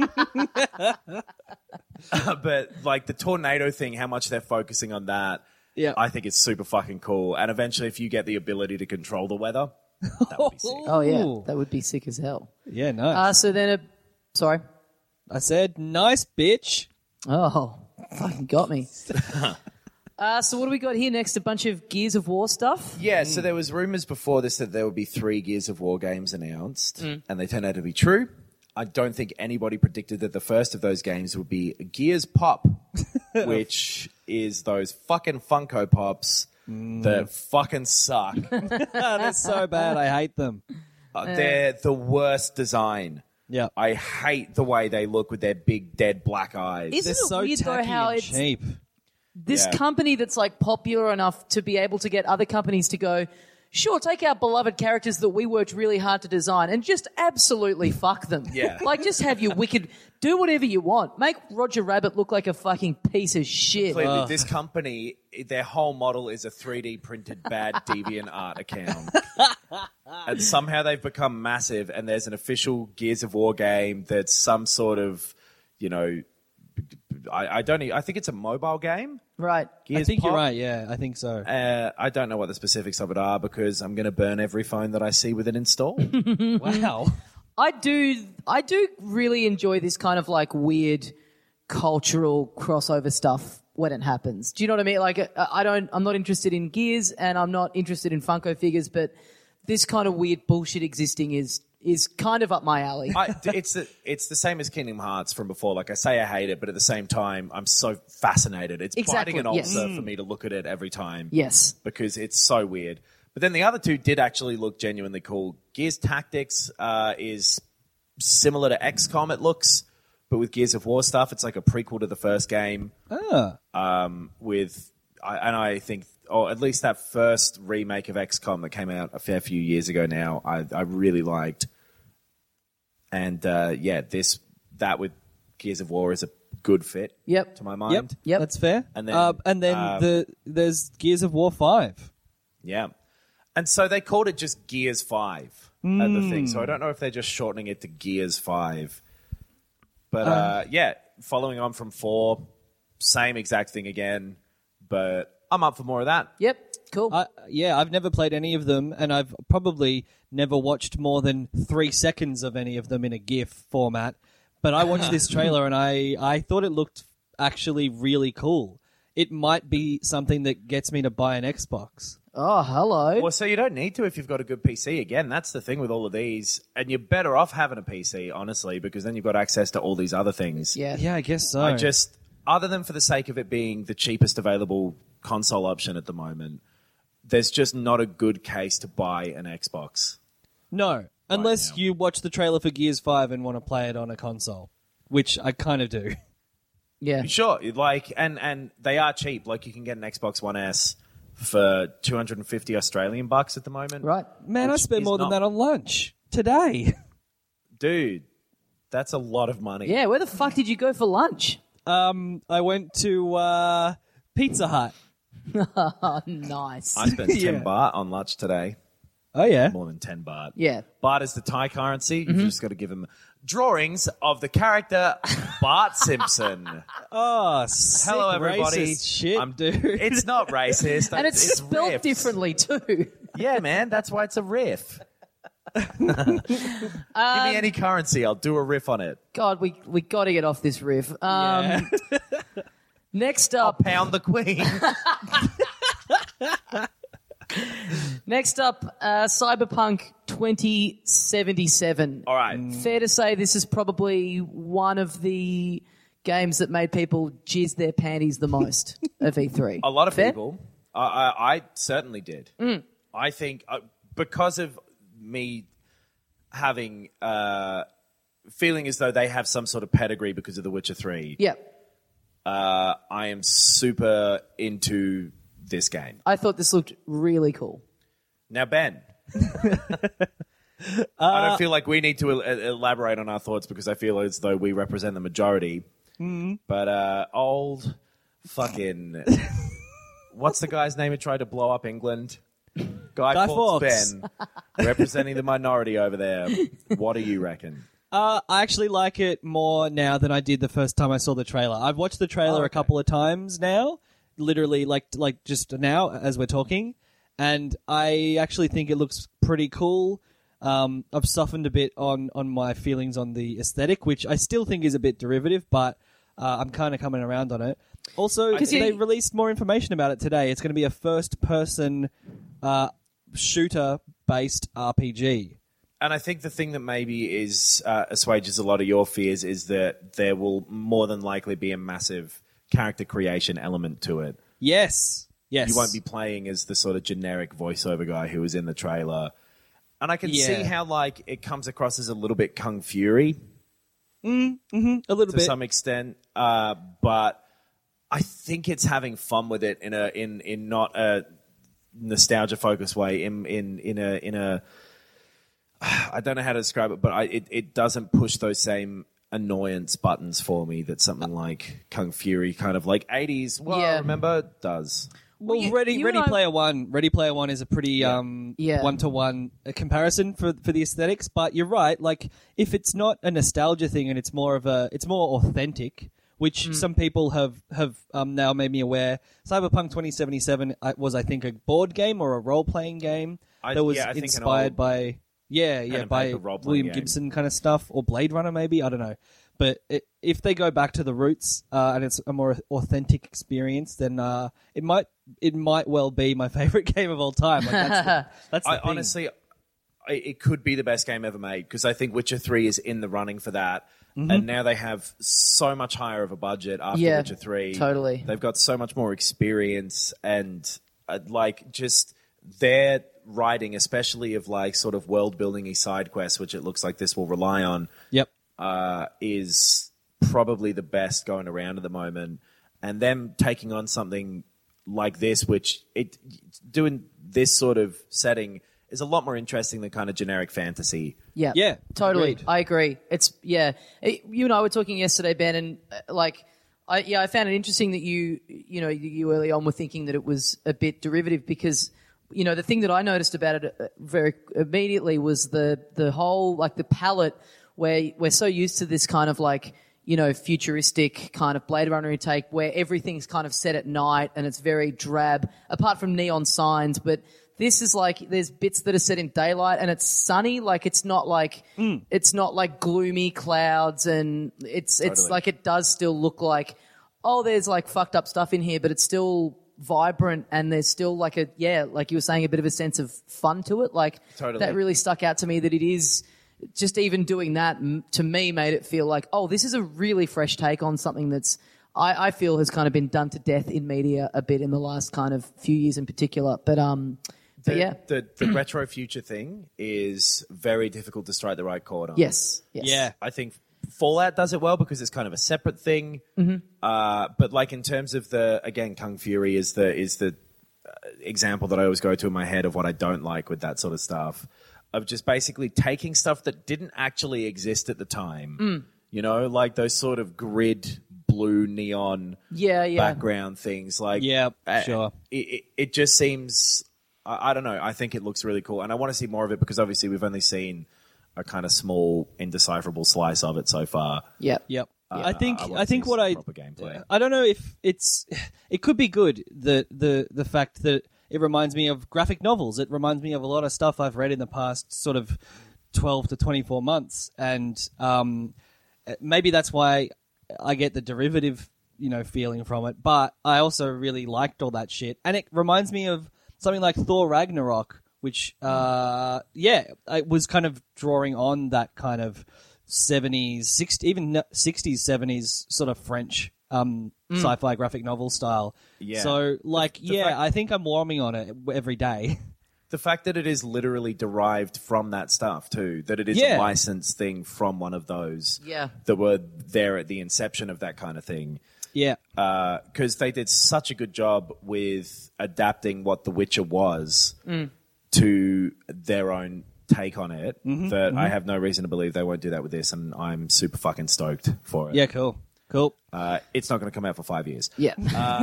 But, like, the tornado thing, how much they're focusing on that, Yeah. I think it's super fucking cool. And eventually, if you get the ability to control the weather, that would be sick. Oh yeah. Ooh. That would be sick as hell. Yeah, nice. Uh, so then, a, sorry. I said, nice, bitch. Oh, fucking got me. uh, so what do we got here next? A bunch of Gears of War stuff. Yeah, so there was rumors before this that there would be three Gears of War games announced, and they turned out to be true. I don't think anybody predicted that the first of those games would be Gears Pop, which is those fucking Funko Pops that fucking suck. They're so bad. I hate them. Uh, they're the worst design. Yeah. I hate the way they look with their big dead black eyes. Isn't They're it so weird though tacky how and it's cheap. this Yeah. company that's like popular enough to be able to get other companies to go, sure, take our beloved characters that we worked really hard to design and just absolutely fuck them. Yeah. Like just have your wicked, do whatever you want. Make Roger Rabbit look like a fucking piece of shit. Completely. This company, their whole model is a three D printed bad DeviantArt account. And somehow they've become massive, and there's an official Gears of War game that's some sort of, you know, I, I don't. e- I think it's a mobile game. Right. Gears I think Pop. you're right. Yeah, I think so. Uh, I don't know what the specifics of it are because I'm going to burn every phone that I see with it installed. Wow. I do I do really enjoy this kind of like weird cultural crossover stuff when it happens. Do you know what I mean? Like uh, I don't I'm not interested in Gears and I'm not interested in Funko figures, but this kind of weird bullshit existing is is kind of up my alley. I, it's the it's the same as Kingdom Hearts from before. Like I say, I hate it, but at the same time, I'm so fascinated. It's Exactly, biting an yes. ulcer for me to look at it every time. Yes. because it's so weird. But then the other two did actually look genuinely cool. Gears Tactics uh, is similar to X COM, it looks, but with Gears of War stuff. It's like a prequel to the first game. Ah. Um, with I, and I think, or at least that first remake of X COM that came out a fair few years ago now, I, I really liked. And uh, yeah, this that with Gears of War is a good fit. Yep. To my mind. Yep. Yep. That's fair. And then, uh, and then um, the there's Gears of War five. Yeah. And so they called it just Gears five Mm. at the thing. So I don't know if they're just shortening it to Gears five. But uh, yeah, following on from four, same exact thing again. But I'm up for more of that. Yep. Cool. I, yeah, I've never played any of them, and I've probably never watched more than three seconds of any of them in a GIF format. But I watched this trailer, and I, I thought it looked actually really cool. It might be something that gets me to buy an Xbox. oh, hello. Well, so you don't need to if you've got a good P C. Again, that's the thing with all of these. And you're better off having a P C, honestly, because then you've got access to all these other things. yeah. Yeah, I guess so. I just, other than for the sake of it being the cheapest available console option at the moment, there's just not a good case to buy an Xbox. No, unless now. you watch the trailer for Gears five and want to play it on a console, which I kind of do. Yeah. Sure, like, and, and they are cheap. Like, you can get an Xbox One S for two hundred fifty Australian bucks at the moment. Right. Man, I Which spent is more than not- that on lunch today. Dude, that's a lot of money. Yeah. Where the fuck did you go for lunch? Um, I went to uh, Pizza Hut. Oh, nice. I spent ten Yeah. baht on lunch today. Oh, yeah? More than ten baht. Yeah. Baht is the Thai currency. You've just got to give them drawings of the character Bart Simpson. Oh, sick Hello, everybody. racist shit, I'm- dude. It's not racist. And it's, spelled riffs. differently too. Yeah, man. That's why it's a riff. Give me any currency. I'll do a riff on it. God, we we got to get off this riff. Um, Next I'll up, pound the queen. next up, uh, Cyberpunk twenty seventy-seven. All right. Fair to say this is probably one of the games that made people jizz their panties the most of E three. A lot of Fair? people. I, I, I certainly did. I think uh, because of me having uh, feeling as though they have some sort of pedigree because of The Witcher three, Yeah. uh, I am super into this game. I thought this looked really cool. Now, Ben, I don't feel like we need to el- elaborate on our thoughts because I feel as though we represent the majority. Mm-hmm. But uh, old fucking... What's the guy's name who tried to blow up England? Guy, Guy Fawkes, Fawkes. Ben, representing the minority over there. What do you reckon? Uh, I actually like it more now than I did the first time I saw the trailer. I've watched the trailer Oh, okay. a couple of times now, literally like like just now as we're talking, and I actually think it looks pretty cool. Um, I've softened a bit on, on my feelings on the aesthetic, which I still think is a bit derivative, but uh, I'm kind of coming around on it. Also, Because they you- released more information about it today. It's going to be a first-person uh, shooter-based R P G. And I think the thing that maybe is uh, assuages a lot of your fears is that there will more than likely be a massive character creation element to it. Yes. Yes. You won't be playing as the sort of generic voiceover guy who was in the trailer. And I can Yeah. see how like it comes across as a little bit Kung Fury a little to bit. some extent, uh, but I think it's having fun with it in a in in not a nostalgia focused way. In in in a in a I don't know how to describe it, but I, it it doesn't push those same annoyance buttons for me that something like Kung Fury, kind of like eighties. Well, Yeah. remember does. Well, you- Ready you Ready and I- Player One, Ready Player One is a pretty um Yeah. one to one comparison for for the aesthetics. But you're right. Like, if it's not a nostalgia thing and it's more of a, it's more authentic, which Mm. some people have have um, now made me aware. Cyberpunk twenty seventy-seven uh, was, I think, a board game or a role playing game I- that was yeah, I think an inspired old by yeah yeah and by paper role-playing William game. Gibson kind of stuff, or Blade Runner maybe, I don't know. But it, if they go back to the roots uh, and it's a more authentic experience, then uh, it might it might well be my favorite game of all time. Like, that's the, that's the I thing. honestly, I, it could be the best game ever made because I think Witcher three is in the running for that. Mm-hmm. And now they have so much higher of a budget after Yeah, Witcher three. totally. They've got so much more experience and uh, like just their writing, especially of like sort of world building-y side quests, which it looks like this will rely on, Yep. uh, is probably the best going around at the moment. And them taking on something like this, which it doing this sort of setting is a lot more interesting than kind of generic fantasy. Yeah, Yeah, totally. agreed. I agree. It's yeah. It- you and I were talking yesterday, Ben, and uh, like, I yeah, I found it interesting that you you know you early on were thinking that it was a bit derivative because you know the thing that I noticed about it uh, very immediately was the the whole like the palette where we're so used to this kind of like you know futuristic kind of Blade Runner take where everything's kind of set at night and it's very drab apart from neon signs, but this is like there's bits that are set in daylight and it's sunny. Like it's not like Hmm. it's not like gloomy clouds and it's it's Totally. like it does still look like oh there's like fucked up stuff in here, but it's still vibrant and there's still like a yeah like you were saying a bit of a sense of fun to it. Like Totally. that really stuck out to me that it is just even doing that m- to me made it feel like oh this is a really fresh take on something that's I, I feel has kind of been done to death in media a bit in the last kind of few years in particular. But um. But The, yeah. the, the retro future thing is very difficult to strike the right chord on. Yes. Yes. Yeah. I think Fallout does it well because it's kind of a separate thing. Mm-hmm. Uh, but like in terms of the again, Kung Fury is the is the uh, example that I always go to in my head of what I don't like with that sort of stuff. Of just basically taking stuff that didn't actually exist at the time. Mm. You know, like those sort of grid blue neon Yeah, yeah. background things. Like Yeah, uh, sure. It, it, it just seems. I, I don't know. I think it looks really cool, and I want to see more of it because obviously we've only seen a kind of small, indecipherable slice of it so far. Yeah. Yep. Uh, I think I I, wanna think see what some I proper gameplay. I don't know if it's it could be good the the the fact that it reminds me of graphic novels. It reminds me of a lot of stuff I've read in the past sort of twelve to twenty-four months, and um, maybe that's why I get the derivative you know feeling from it. But I also really liked all that shit, and it reminds me of something like Thor Ragnarok, which uh, yeah, it was kind of drawing on that kind of seventies, sixties, even sixties, seventies sort of French um, sci-fi graphic novel style. Yeah. So, like, The- the yeah, fact- I think I'm warming on it every day. The fact that it is literally derived from that stuff too, that it is Yeah. a licensed thing from one of those Yeah. that were there at the inception of that kind of thing. Yeah. Because they did such a good job with adapting what The Witcher was Mm. to their own take on it Mm-hmm, that I have no reason to believe they won't do that with this, and I'm super fucking stoked for it. Yeah, cool. Cool. Uh, it's not going to come out for five years. Yeah.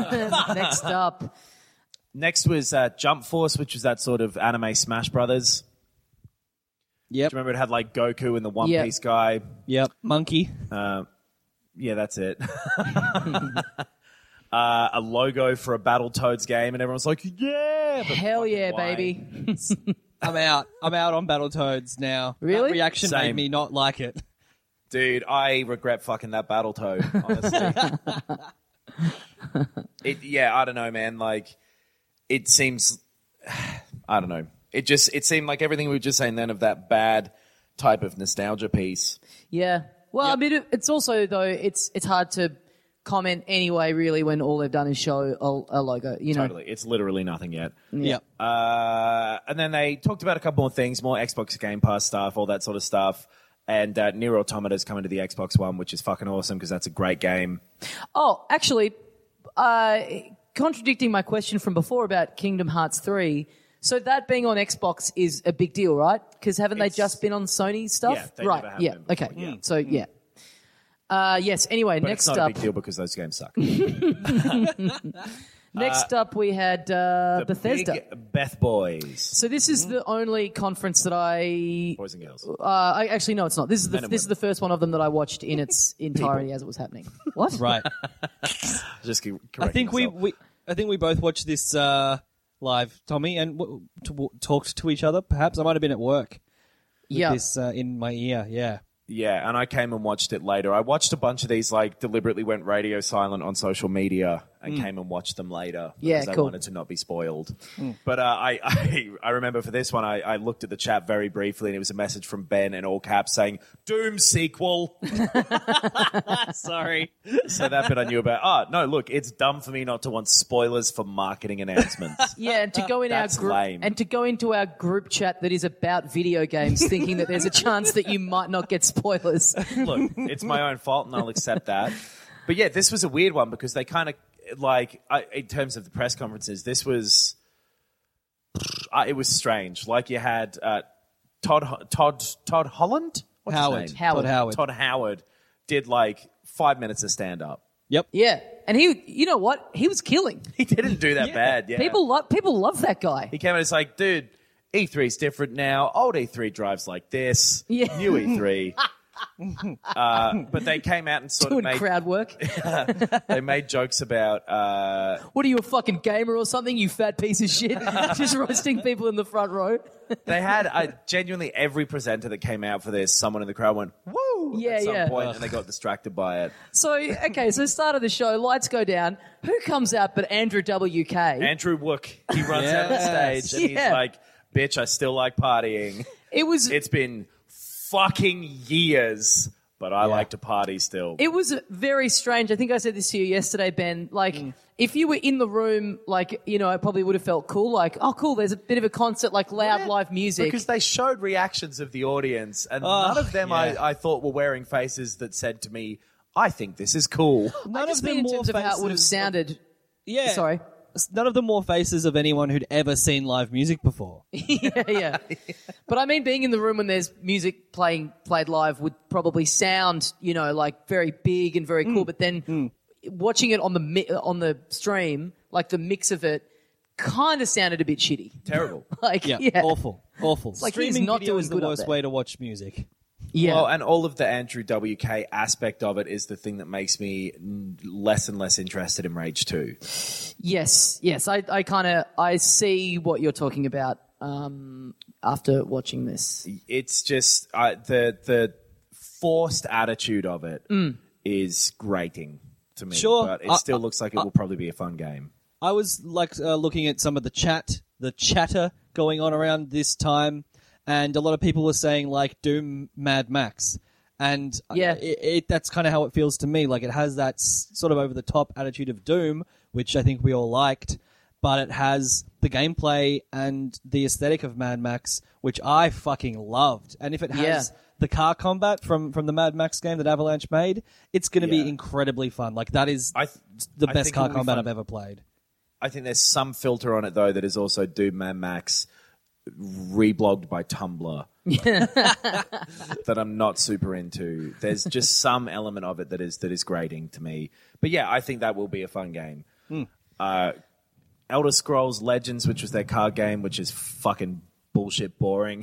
Next up. Next was uh, Jump Force, which was that sort of anime Smash Brothers. Yep. Do you remember it had like Goku and the One Yeah. Piece guy? Yep. Monkey. Uh, yeah, that's it. uh, a logo for a Battletoads game, and everyone's like, yeah! but Hell fucking yeah, why? baby. I'm out. I'm out on Battletoads now. Really? That reaction Same. made me not like it. Dude, I regret fucking that Battletoad, honestly. it, yeah, I don't know, man. Like, it seems, I don't know. It just, it seemed like everything we were just saying then of that bad type of nostalgia piece. Yeah. Well, I mean, it, it's also, though, it's it's hard to comment anyway, really, when all they've done is show a, a logo, you know? Totally. It's literally nothing yet. Yep. Uh, and then they talked about a couple more things, more Xbox Game Pass stuff, all that sort of stuff. And uh, Nier Automata's coming to the Xbox One, which is fucking awesome because that's a great game. Oh, actually, uh, contradicting my question from before about Kingdom Hearts three, so that being on Xbox is a big deal, right? Because haven't they It's- just been on Sony stuff? Yeah, they right. never have yeah. been before, Okay. yeah. So yeah. Uh, yes. Anyway, But next it's not up. a big deal because those games suck. Next up, we had uh, The Bethesda. Big Beth Boys. So this is the only conference that I. Boys and girls. Uh, I actually no, it's not. This is the Men and this is the first one of them that I watched in its entirety as it was happening. What? Right. Just keep I think we, myself. we I think we both watched this uh, live, Tommy, and w- to, w- talked to each other. Perhaps I might have been at work. With Yeah. This uh, in my ear. Yeah. Yeah, and I came and watched it later. I watched a bunch of these, like, deliberately went radio silent on social media and came and watched them later because Yeah, I cool. wanted to not be spoiled. But uh, I, I I remember for this one, I, I looked at the chat very briefly, and it was a message from Ben in all caps saying, Doom sequel. Sorry. So that bit I knew about. Oh, no, look, it's dumb for me not to want spoilers for marketing announcements. Yeah, and to go in our That's group lame. and to go into our group chat that is about video games, thinking that there's a chance that you might not get spoilers. Look, it's my own fault, and I'll accept that. But yeah, this was a weird one because they kind of, like, I, in terms of the press conferences, this was, uh, it was strange. Like you had uh, Todd, Todd, Todd Holland? What's Howard. his name? Howard. Todd Howard. Todd Howard did like five minutes of stand up. Yep. Yeah, and he, you know what? He was killing. He didn't do that bad. Yeah, People love people love that guy. He came out and it's like, dude, E three's different now. Old E three drives like this. Yeah. New E three. uh, but they came out and sort Doing of made crowd work. they made jokes about uh, What are you, a fucking gamer or something? You fat piece of shit, just roasting people in the front row. they had uh, genuinely every presenter that came out for this. Someone in the crowd went woo Yeah, at some yeah. point, and they got distracted by it. So okay, so start of the show, lights go down. Who comes out but Andrew W K? Andrew Wook, he runs out on Yes. stage and Yeah. he's like, "Bitch, I still like partying. It was It's been fucking years, but I like to party still." It was very strange. I think I said this to you yesterday, Ben. Like, Mm. if you were in the room, like, you know, I probably would have felt cool. Like, oh, cool, there's a bit of a concert, like loud live music. Because they showed reactions of the audience, and none of them yeah. I, I thought were wearing faces that said to me, "I think this is cool." I just mean in terms of how it would have sounded. Yeah. Sorry. None of them wore faces of anyone who'd ever seen live music before. yeah, yeah. But I mean, being in the room when there's music playing played live would probably sound, you know, like very big and very Mm. cool. But then watching it on the mi- on the stream, like the mix of it, kind of sounded a bit shitty. Terrible. Like, Yeah, yeah, awful, awful. like he's Streaming not video doing is the good up worst there. way to watch music. yeah. Well, and all of the Andrew W K aspect of it is the thing that makes me n- less and less interested in Rage two. Yes, yes. I, I kind of I see what you're talking about um, after watching this. It's just uh, the the forced attitude of it is grating to me. Sure. But it I- still looks like it will probably be a fun game. I was like uh, looking at some of the chat, the chatter going on around this time, and a lot of people were saying like Doom Mad Max, and Yeah. it, it, that's kind of how it feels to me. Like it has that s- sort of over the top attitude of Doom, which I think we all liked, but it has the gameplay and the aesthetic of Mad Max, which I fucking loved. And if it has Yeah. the car combat from, from the Mad Max game that Avalanche made, it's going to Yeah. be incredibly fun. Like that is I th- the I best think car it'll be combat fun. I've ever played. I think there's some filter on it though that is also Doom Mad Max reblogged by Tumblr that I'm not super into. There's just some element of it that is that is grating to me. But yeah, I think that will be a fun game. Uh, Elder Scrolls Legends, which was their card game, which is fucking bullshit boring.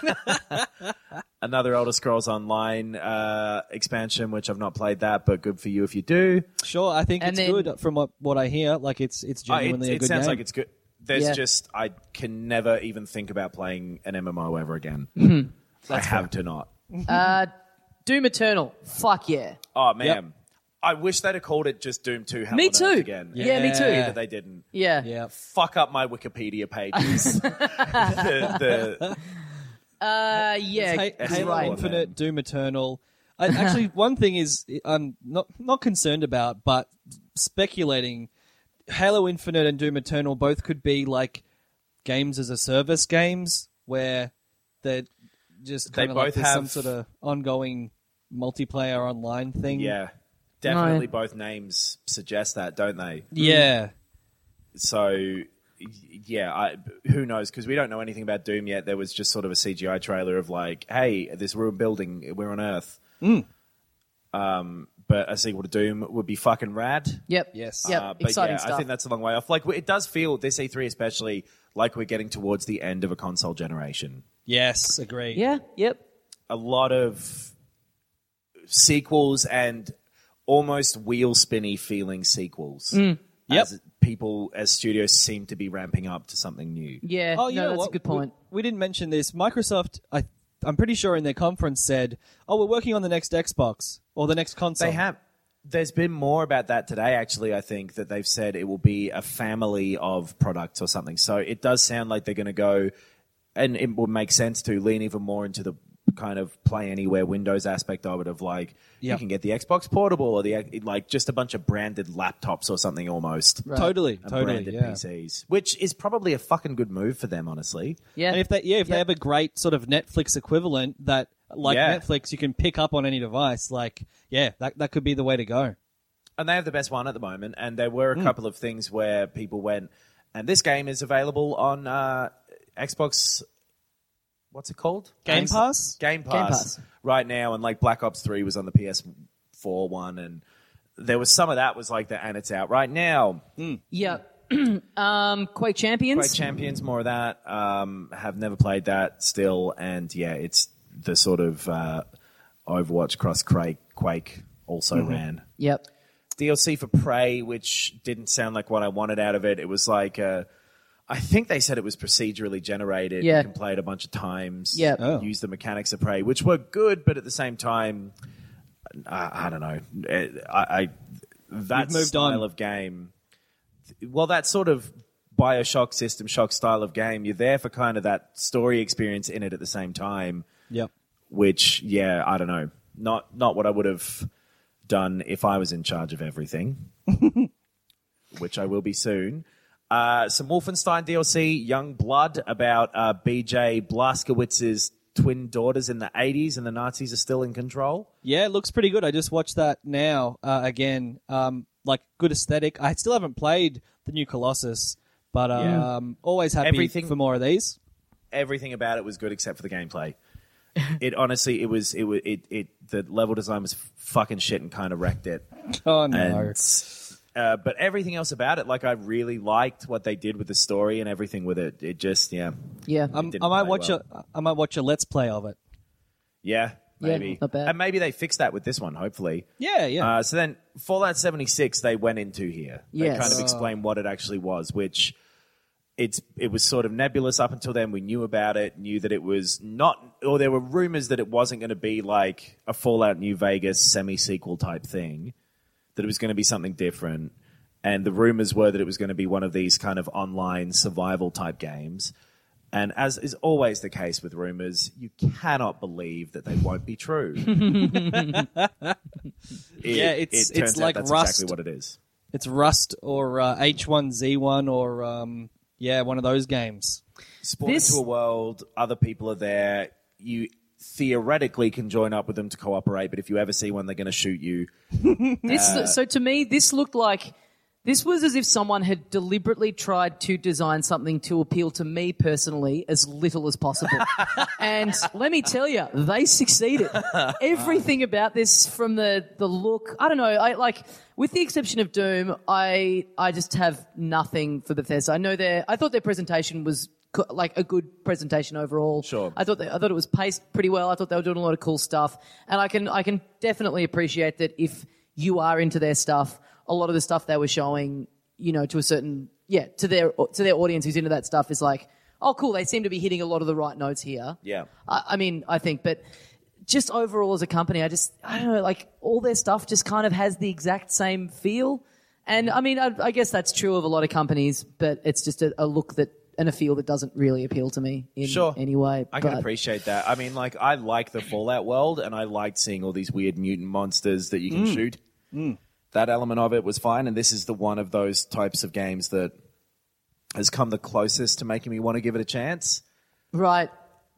Another Elder Scrolls Online uh, expansion, which I've not played that, but good for you if you do. Sure, I think And it's then- good from what, what I hear. Like it's it's Uh, it genuinely a it good sounds game. like it's good. There's Yeah. just I can never even think about playing an M M O ever again. I have to not. Doom Eternal, fuck yeah. Oh man, Yep. I wish they'd have called it just Doom Two. Hell Me on Earth too. Again. Yeah, me too. But they didn't. Yeah. yeah. Fuck up my Wikipedia pages. the, the, Uh, yeah, Ha- That's Halo right. Infinite, Doom Eternal. I, actually, one thing is I'm not not concerned about, but speculating. Halo Infinite and Doom Eternal both could be like games as a service games where they're just They kind of like both there's some have- sort of ongoing multiplayer online thing. yeah, definitely No. both names suggest that, don't they? Yeah. So, y- yeah, I, who knows? Because we don't know anything about Doom yet. There was just sort of a C G I trailer of like, hey, this ruined building, we're on Earth. Um, but a sequel to Doom would be fucking rad. Yep. Yes. Yep. Uh, but Exciting yeah, stuff. I think that's a long way off. Like, it does feel, this E three especially, like we're getting towards the end of a console generation. Yes, agree. Yeah. Yep. A lot of sequels and almost wheel spinny feeling sequels. Mm. Yep. As people, as studios seem to be ramping up to something new. Yeah. Oh, you no, know that's what? a good point. We, we didn't mention this. Microsoft, I, I'm pretty sure in their conference said, "Oh, we're working on the next Xbox or the next console." They have, There's been more about that today, actually, I think, that they've said it will be a family of products or something. So it does sound like they're going to go, and it would make sense to lean even more into the kind of play anywhere Windows aspect of it, of like, Yep. you can get the Xbox Portable or the like just a bunch of branded laptops or something almost. Right. Totally, And totally, branded yeah. P Cs, which is probably a fucking good move for them, honestly. Yeah. And if they, yeah, if they Yep. have a great sort of Netflix equivalent that, like Yeah. Netflix, you can pick up on any device, like, yeah, that that could be the way to go. And they have the best one at the moment. And there were a couple of things where people went, and this game is available on uh, Xbox. What's it called? Game Pass? Game Pass. Game Pass. Right now, and like Black Ops three was on the P S four one, and there was some of that was like that, and it's out right now. Yeah. um, Quake Champions. Quake Champions, more of that. Um, have never played that still, and yeah, it's the sort of uh, Overwatch cross Quake. Quake also ran. Yep. D L C for Prey, which didn't sound like what I wanted out of it. It was like, uh, I think they said it was procedurally generated. Yeah. You can play it a bunch of times. Yeah. Oh. Use the mechanics of Prey, which were good, but at the same time, I, I don't know. I, I that You've moved style on. of game. Well, that sort of Bioshock System Shock style of game. You're there for kind of that story experience in it at the same time. Yep. Which, yeah, I don't know. Not not what I would have done if I was in charge of everything, which I will be soon. Uh, some Wolfenstein D L C, Young Blood, about uh, B J Blazkowicz's twin daughters in the eighties, and the Nazis are still in control. Yeah, it looks pretty good. I just watched that now uh, again. Um, like, good aesthetic. I still haven't played the new Colossus, but Yeah. um, always happy Everything- for more of these. Everything about it was good except for the gameplay. It honestly, it was, it was, it, it, the level design was fucking shit and kind of wrecked it. Oh, no. And, uh, but everything else about it, like I really liked what they did with the story and everything with it. It just, yeah, Yeah. Um, didn't I might play watch well. a I might watch a Let's Play of it. yeah, Yeah, maybe, not bad. and maybe they fixed that with this one. Hopefully, Yeah, yeah. Uh, so then Fallout seventy-six they went into here. They Yes. kind of explained what it actually was, which it's it was sort of nebulous up until then. We knew about it, knew that it was not, or there were rumors that it wasn't going to be like a Fallout New Vegas semi-sequel type thing, that it was going to be something different. And the rumors were that it was going to be one of these kind of online survival type games. And as is always the case with rumors, you cannot believe that they won't be true. It- Yeah, it's- it turns it's out like that's Rust. exactly what it is. It's Rust or uh, H one Z one or, um, yeah, one of those games. Spawn This- into a world, other people are there. You theoretically can join up with them to cooperate, but if you ever see one, they're going to shoot you. This so to me, this looked like this was as if someone had deliberately tried to design something to appeal to me personally as little as possible. And let me tell you, they succeeded. Everything about this, from the the look, I don't know, I like, with the exception of Doom, I I just have nothing for Bethesda. I know their I thought their presentation was co- like a good presentation overall. Sure. I thought they, I thought it was paced pretty well. I thought they were doing a lot of cool stuff, and I can I can definitely appreciate that if you are into their stuff. A lot of the stuff they were showing, you know, to a certain yeah to their to their audience who's into that stuff is like, oh, cool. They seem to be hitting a lot of the right notes here. Yeah. I, I mean, I think, but just overall as a company, I just I don't know, like all their stuff just kind of has the exact same feel. And I mean, I, I guess that's true of a lot of companies, but it's just a, a look that and a feel that doesn't really appeal to me in Sure. any way. I can But- appreciate that. I mean, like, I like the Fallout world, and I liked seeing all these weird mutant monsters that you can shoot. That element of it was fine, and this is the one of those types of games that has come the closest to making me want to give it a chance. Right.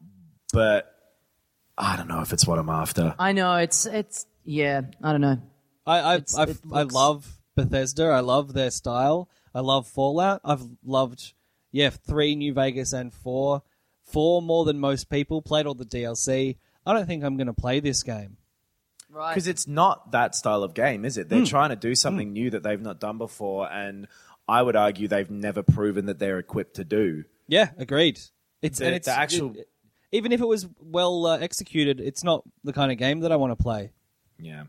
But I don't know if it's what I'm after. I know it's it's yeah. I don't know. I I It's- I, it I looks- love Bethesda. I love their style. I love Fallout. I've loved yeah three, New Vegas, and four. Four more than most people. Played all the D L C. I don't think I'm going to play this game. Right. Because it's not that style of game, is it? They're trying to do something new that they've not done before, and I would argue they've never proven that they're equipped to do. Yeah, agreed. It's The- and it's the actual- it- even if it was well uh, executed, it's not the kind of game that I want to play. Yeah.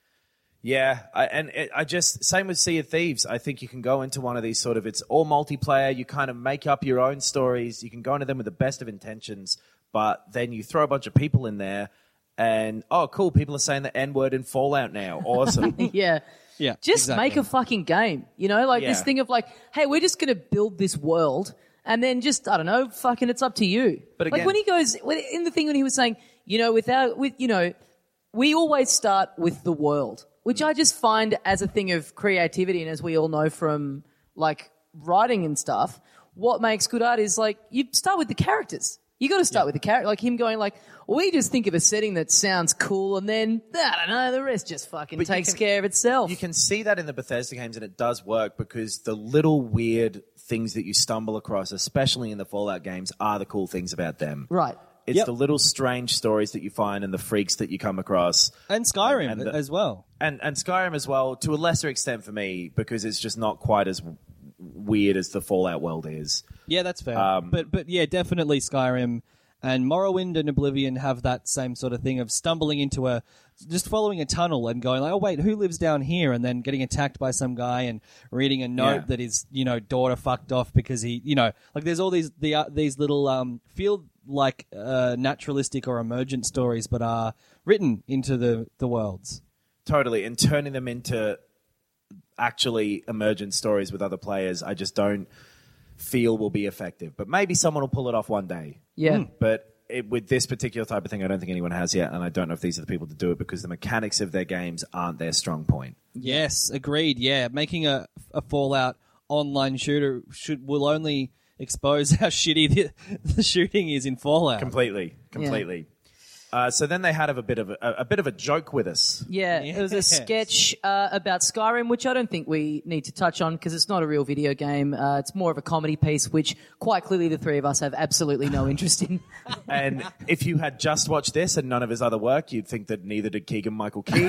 Yeah, I, and it, I just, same with Sea of Thieves. I think you can go into one of these sort of, it's all multiplayer, you kind of make up your own stories, you can go into them with the best of intentions, but then you throw a bunch of people in there, And, oh, cool, people are saying the N-word in Fallout now. Awesome. Yeah. Yeah, Just exactly. make a fucking game. You know, like this Yeah. thing of like, hey, we're just going to build this world and then just, I don't know, fucking it's up to you. But like again- when he goes, when, in the thing when he was saying, you know, without, with, you know, we always start with the world, which I just find as a thing of creativity. And as we all know from like writing and stuff, what makes good art is like, you start with the characters. You got to start with the character, like him going like, we just think of a setting that sounds cool, and then I don't know, the rest just fucking But you takes can- care of itself. You can see that in the Bethesda games, and it does work because the little weird things that you stumble across, especially in the Fallout games, are the cool things about them. Right. It's Yep. the little strange stories that you find and the freaks that you come across. And Skyrim And the- as well. And and Skyrim as well, to a lesser extent for me, because it's just not quite as w- weird as the Fallout world is. Yeah, that's fair. Um, but but yeah, definitely Skyrim and Morrowind and Oblivion have that same sort of thing of stumbling into a just following a tunnel and going like, oh wait, who lives down here? And then getting attacked by some guy and reading a note Yeah. that his you know daughter fucked off because he you know like there's all these the uh, these little um feel like uh, naturalistic or emergent stories, but are written into the the worlds. Totally. And turning them into actually emergent stories with other players, I just don't feel will be effective. But maybe someone will pull it off one day. Yeah. But it, with this particular type of thing, I don't think anyone has yet, and I don't know if these are the people to do it because the mechanics of their games aren't their strong point. Yes, agreed. Yeah, making a a Fallout online shooter should will only expose how shitty the, the shooting is in Fallout. Completely, completely. Uh, so then they had a bit of a, a bit of a joke with us. Yeah, it was a Yes. sketch uh, about Skyrim, which I don't think we need to touch on because it's not a real video game. Uh, it's more of a comedy piece, which quite clearly the three of us have absolutely no interest in. And if you had just watched this and none of his other work, you'd think that neither did Keegan Michael Key.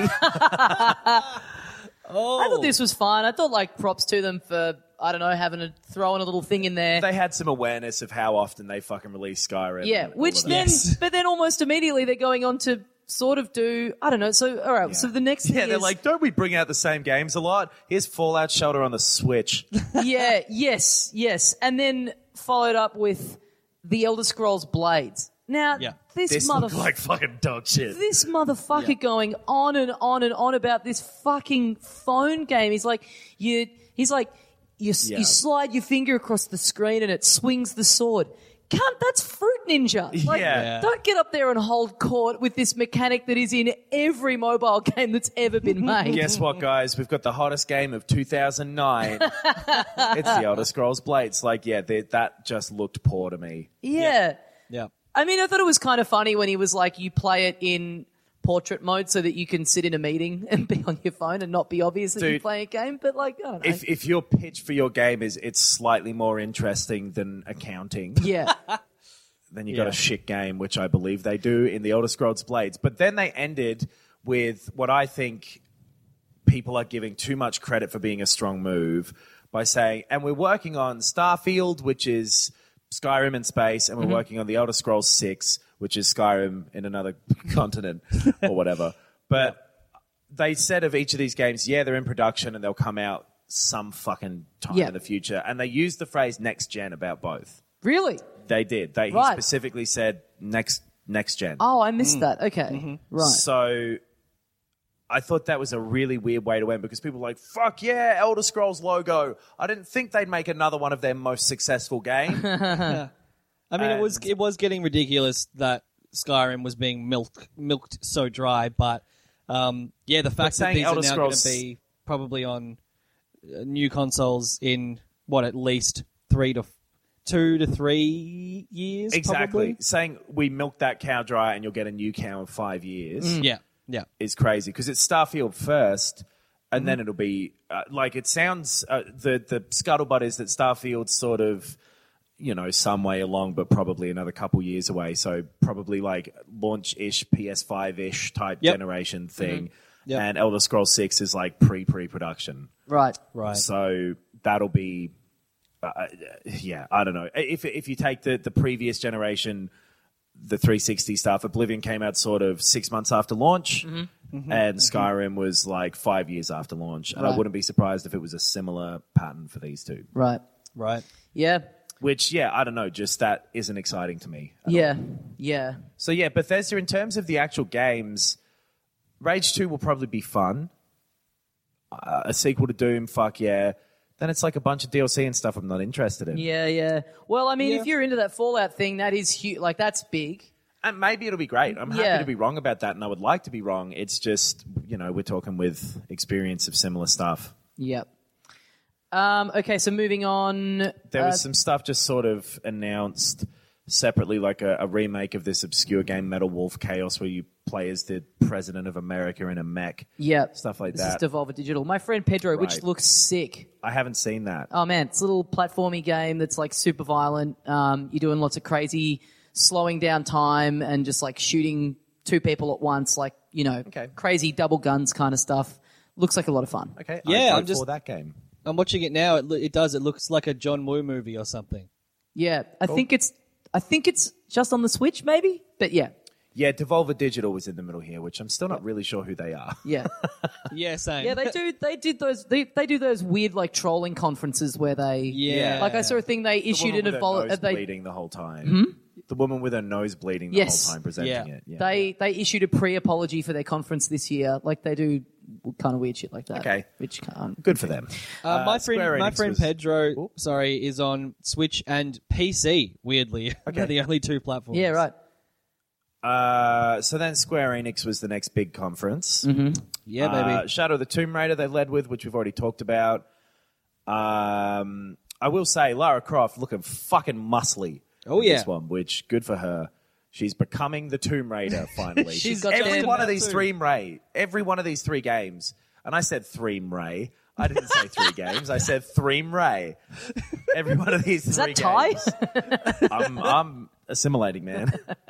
Oh, I thought this was fun. I thought like props to them for, I don't know, having a throwing a little thing in there. They had some awareness of how often they fucking release Skyrim. Yeah, and all which of that. then, Yes. but then almost immediately they're going on to sort of do, I don't know. So all right, so the next thing Yeah, they're is, like, don't we bring out the same games a lot? Here's Fallout Shelter on the Switch. yeah, yes, yes, and then followed up with the Elder Scrolls Blades. Now Yeah. this, This motherfucker. looked like fucking dog shit. This motherfucker going on and on and on about this fucking phone game. He's like, you. He's like, you. Yeah. You slide your finger across the screen and it swings the sword. Cunt, that's Fruit Ninja. Like, Yeah. Don't get up there and hold court with this mechanic that is in every mobile game that's ever been made. Guess what, guys? We've got the hottest game of two thousand nine. It's the Elder Scrolls Blades. Like, yeah, they- that just looked poor to me. Yeah. yeah. I mean, I thought it was kind of funny when he was like, you play it in portrait mode so that you can sit in a meeting and be on your phone and not be obvious that you're Dude, playing a game. But like, I don't know. If if your pitch for your game is it's slightly more interesting than accounting, yeah. then you got Yeah. a shit game, which I believe they do in the Elder Scrolls Blades. But then they ended with what I think people are giving too much credit for being a strong move by saying, and we're working on Starfield, which is Skyrim in space, and we're working on the Elder Scrolls six, which is Skyrim in another continent or whatever. But they said of each of these games, yeah, they're in production and they'll come out some fucking time Yeah. in the future. And they used the phrase next gen about both. Really? They did. They Right. he specifically said next next gen. Oh, I missed that. Okay. Right. So I thought that was a really weird way to end because people were like, fuck yeah, Elder Scrolls logo. I didn't think they'd make another one of their most successful game. I mean, it was And- it was getting ridiculous that Skyrim was being milked milked so dry, but um, yeah, the fact that saying these Elder are now going Scrolls- to be probably on uh, new consoles in what at least three to f- two to three years. Exactly. probably. Saying we milked that cow dry and you'll get a new cow in five years Yeah, yeah. is crazy because it's Starfield first. And then it'll be uh, like it sounds. Uh, the the scuttlebutt is that Starfield's sort of, you know, some way along, but probably another couple years away. So probably like launch-ish, P S five ish type Yep. generation thing. Yep. And Elder Scrolls six is like pre-pre-production. Right. Right. So that'll be, uh, uh, yeah, I don't know. If if you take the the previous generation, the three sixty stuff, Oblivion came out sort of six months after launch, and Skyrim was like five years after launch. And I Right. wouldn't be surprised if it was a similar pattern for these two. Right. Right. Yeah. Which, yeah, I don't know, just that isn't exciting to me. at Yeah, all. yeah. So, yeah, Bethesda, in terms of the actual games, Rage two will probably be fun. Uh, a sequel to Doom, fuck yeah. Then it's like a bunch of D L C and stuff I'm not interested in. Yeah, yeah. Well, I mean, Yeah. if you're into that Fallout thing, that is huge. Like, that's big. And maybe it'll be great. I'm happy Yeah. to be wrong about that, and I would like to be wrong. It's just, you know, we're talking with experience of similar stuff. Yep. Um, okay, so moving on. There uh, was some stuff just sort of announced separately, like a, a remake of this obscure game, Metal Wolf Chaos, where you play as the president of America in a mech. yeah, Stuff like this that. is Devolver Digital. My friend Pedro, which Right. looks sick. I haven't seen that. Oh man, it's a little platformy game that's like super violent. Um, you're doing lots of crazy slowing down time and just like shooting two people at once, like, you know, Okay. crazy double guns kind of stuff. Looks like a lot of fun. Okay, Yeah, I vote I'm just- for that game. I'm watching it now. It, lo- it does. It looks like a John Woo movie or something. Yeah, I think it's I think it's just on the Switch, maybe. But yeah, Yeah, Devolver Digital was in the middle here, which I'm still not really sure who they are. yeah, Yeah, same. yeah. They do. They did those. They they do those weird like trolling conferences where they. Yeah. Like I saw a thing they The issued woman in with a her vol- nose uh, they bleeding the whole time. The woman with her nose bleeding the Yes. whole time presenting Yeah. it. Yeah. they they issued a pre-apology for their conference this year. Like they do kind of weird shit like that. Okay. which can't. Good for them. Uh, my Square friend, my Enix friend was- Pedro, Ooh. sorry, is on Switch and P C. Weirdly, Okay. they're the only two platforms. Yeah, right. Uh, so then Square Enix was the next big conference. Yeah, baby. Uh, Shadow of the Tomb Raider they led with, which we've already talked about. Um, I will say Lara Croft looking fucking muscly. Oh, in yeah. this one, which good for her. She's becoming the Tomb Raider finally. She's got every that- one of these too. three Ray, every one of these three games, and I said Threem Ray. I didn't say three games. I said Threem Ray. Every one of these Is three that Thai? games. I'm, I'm assimilating, man.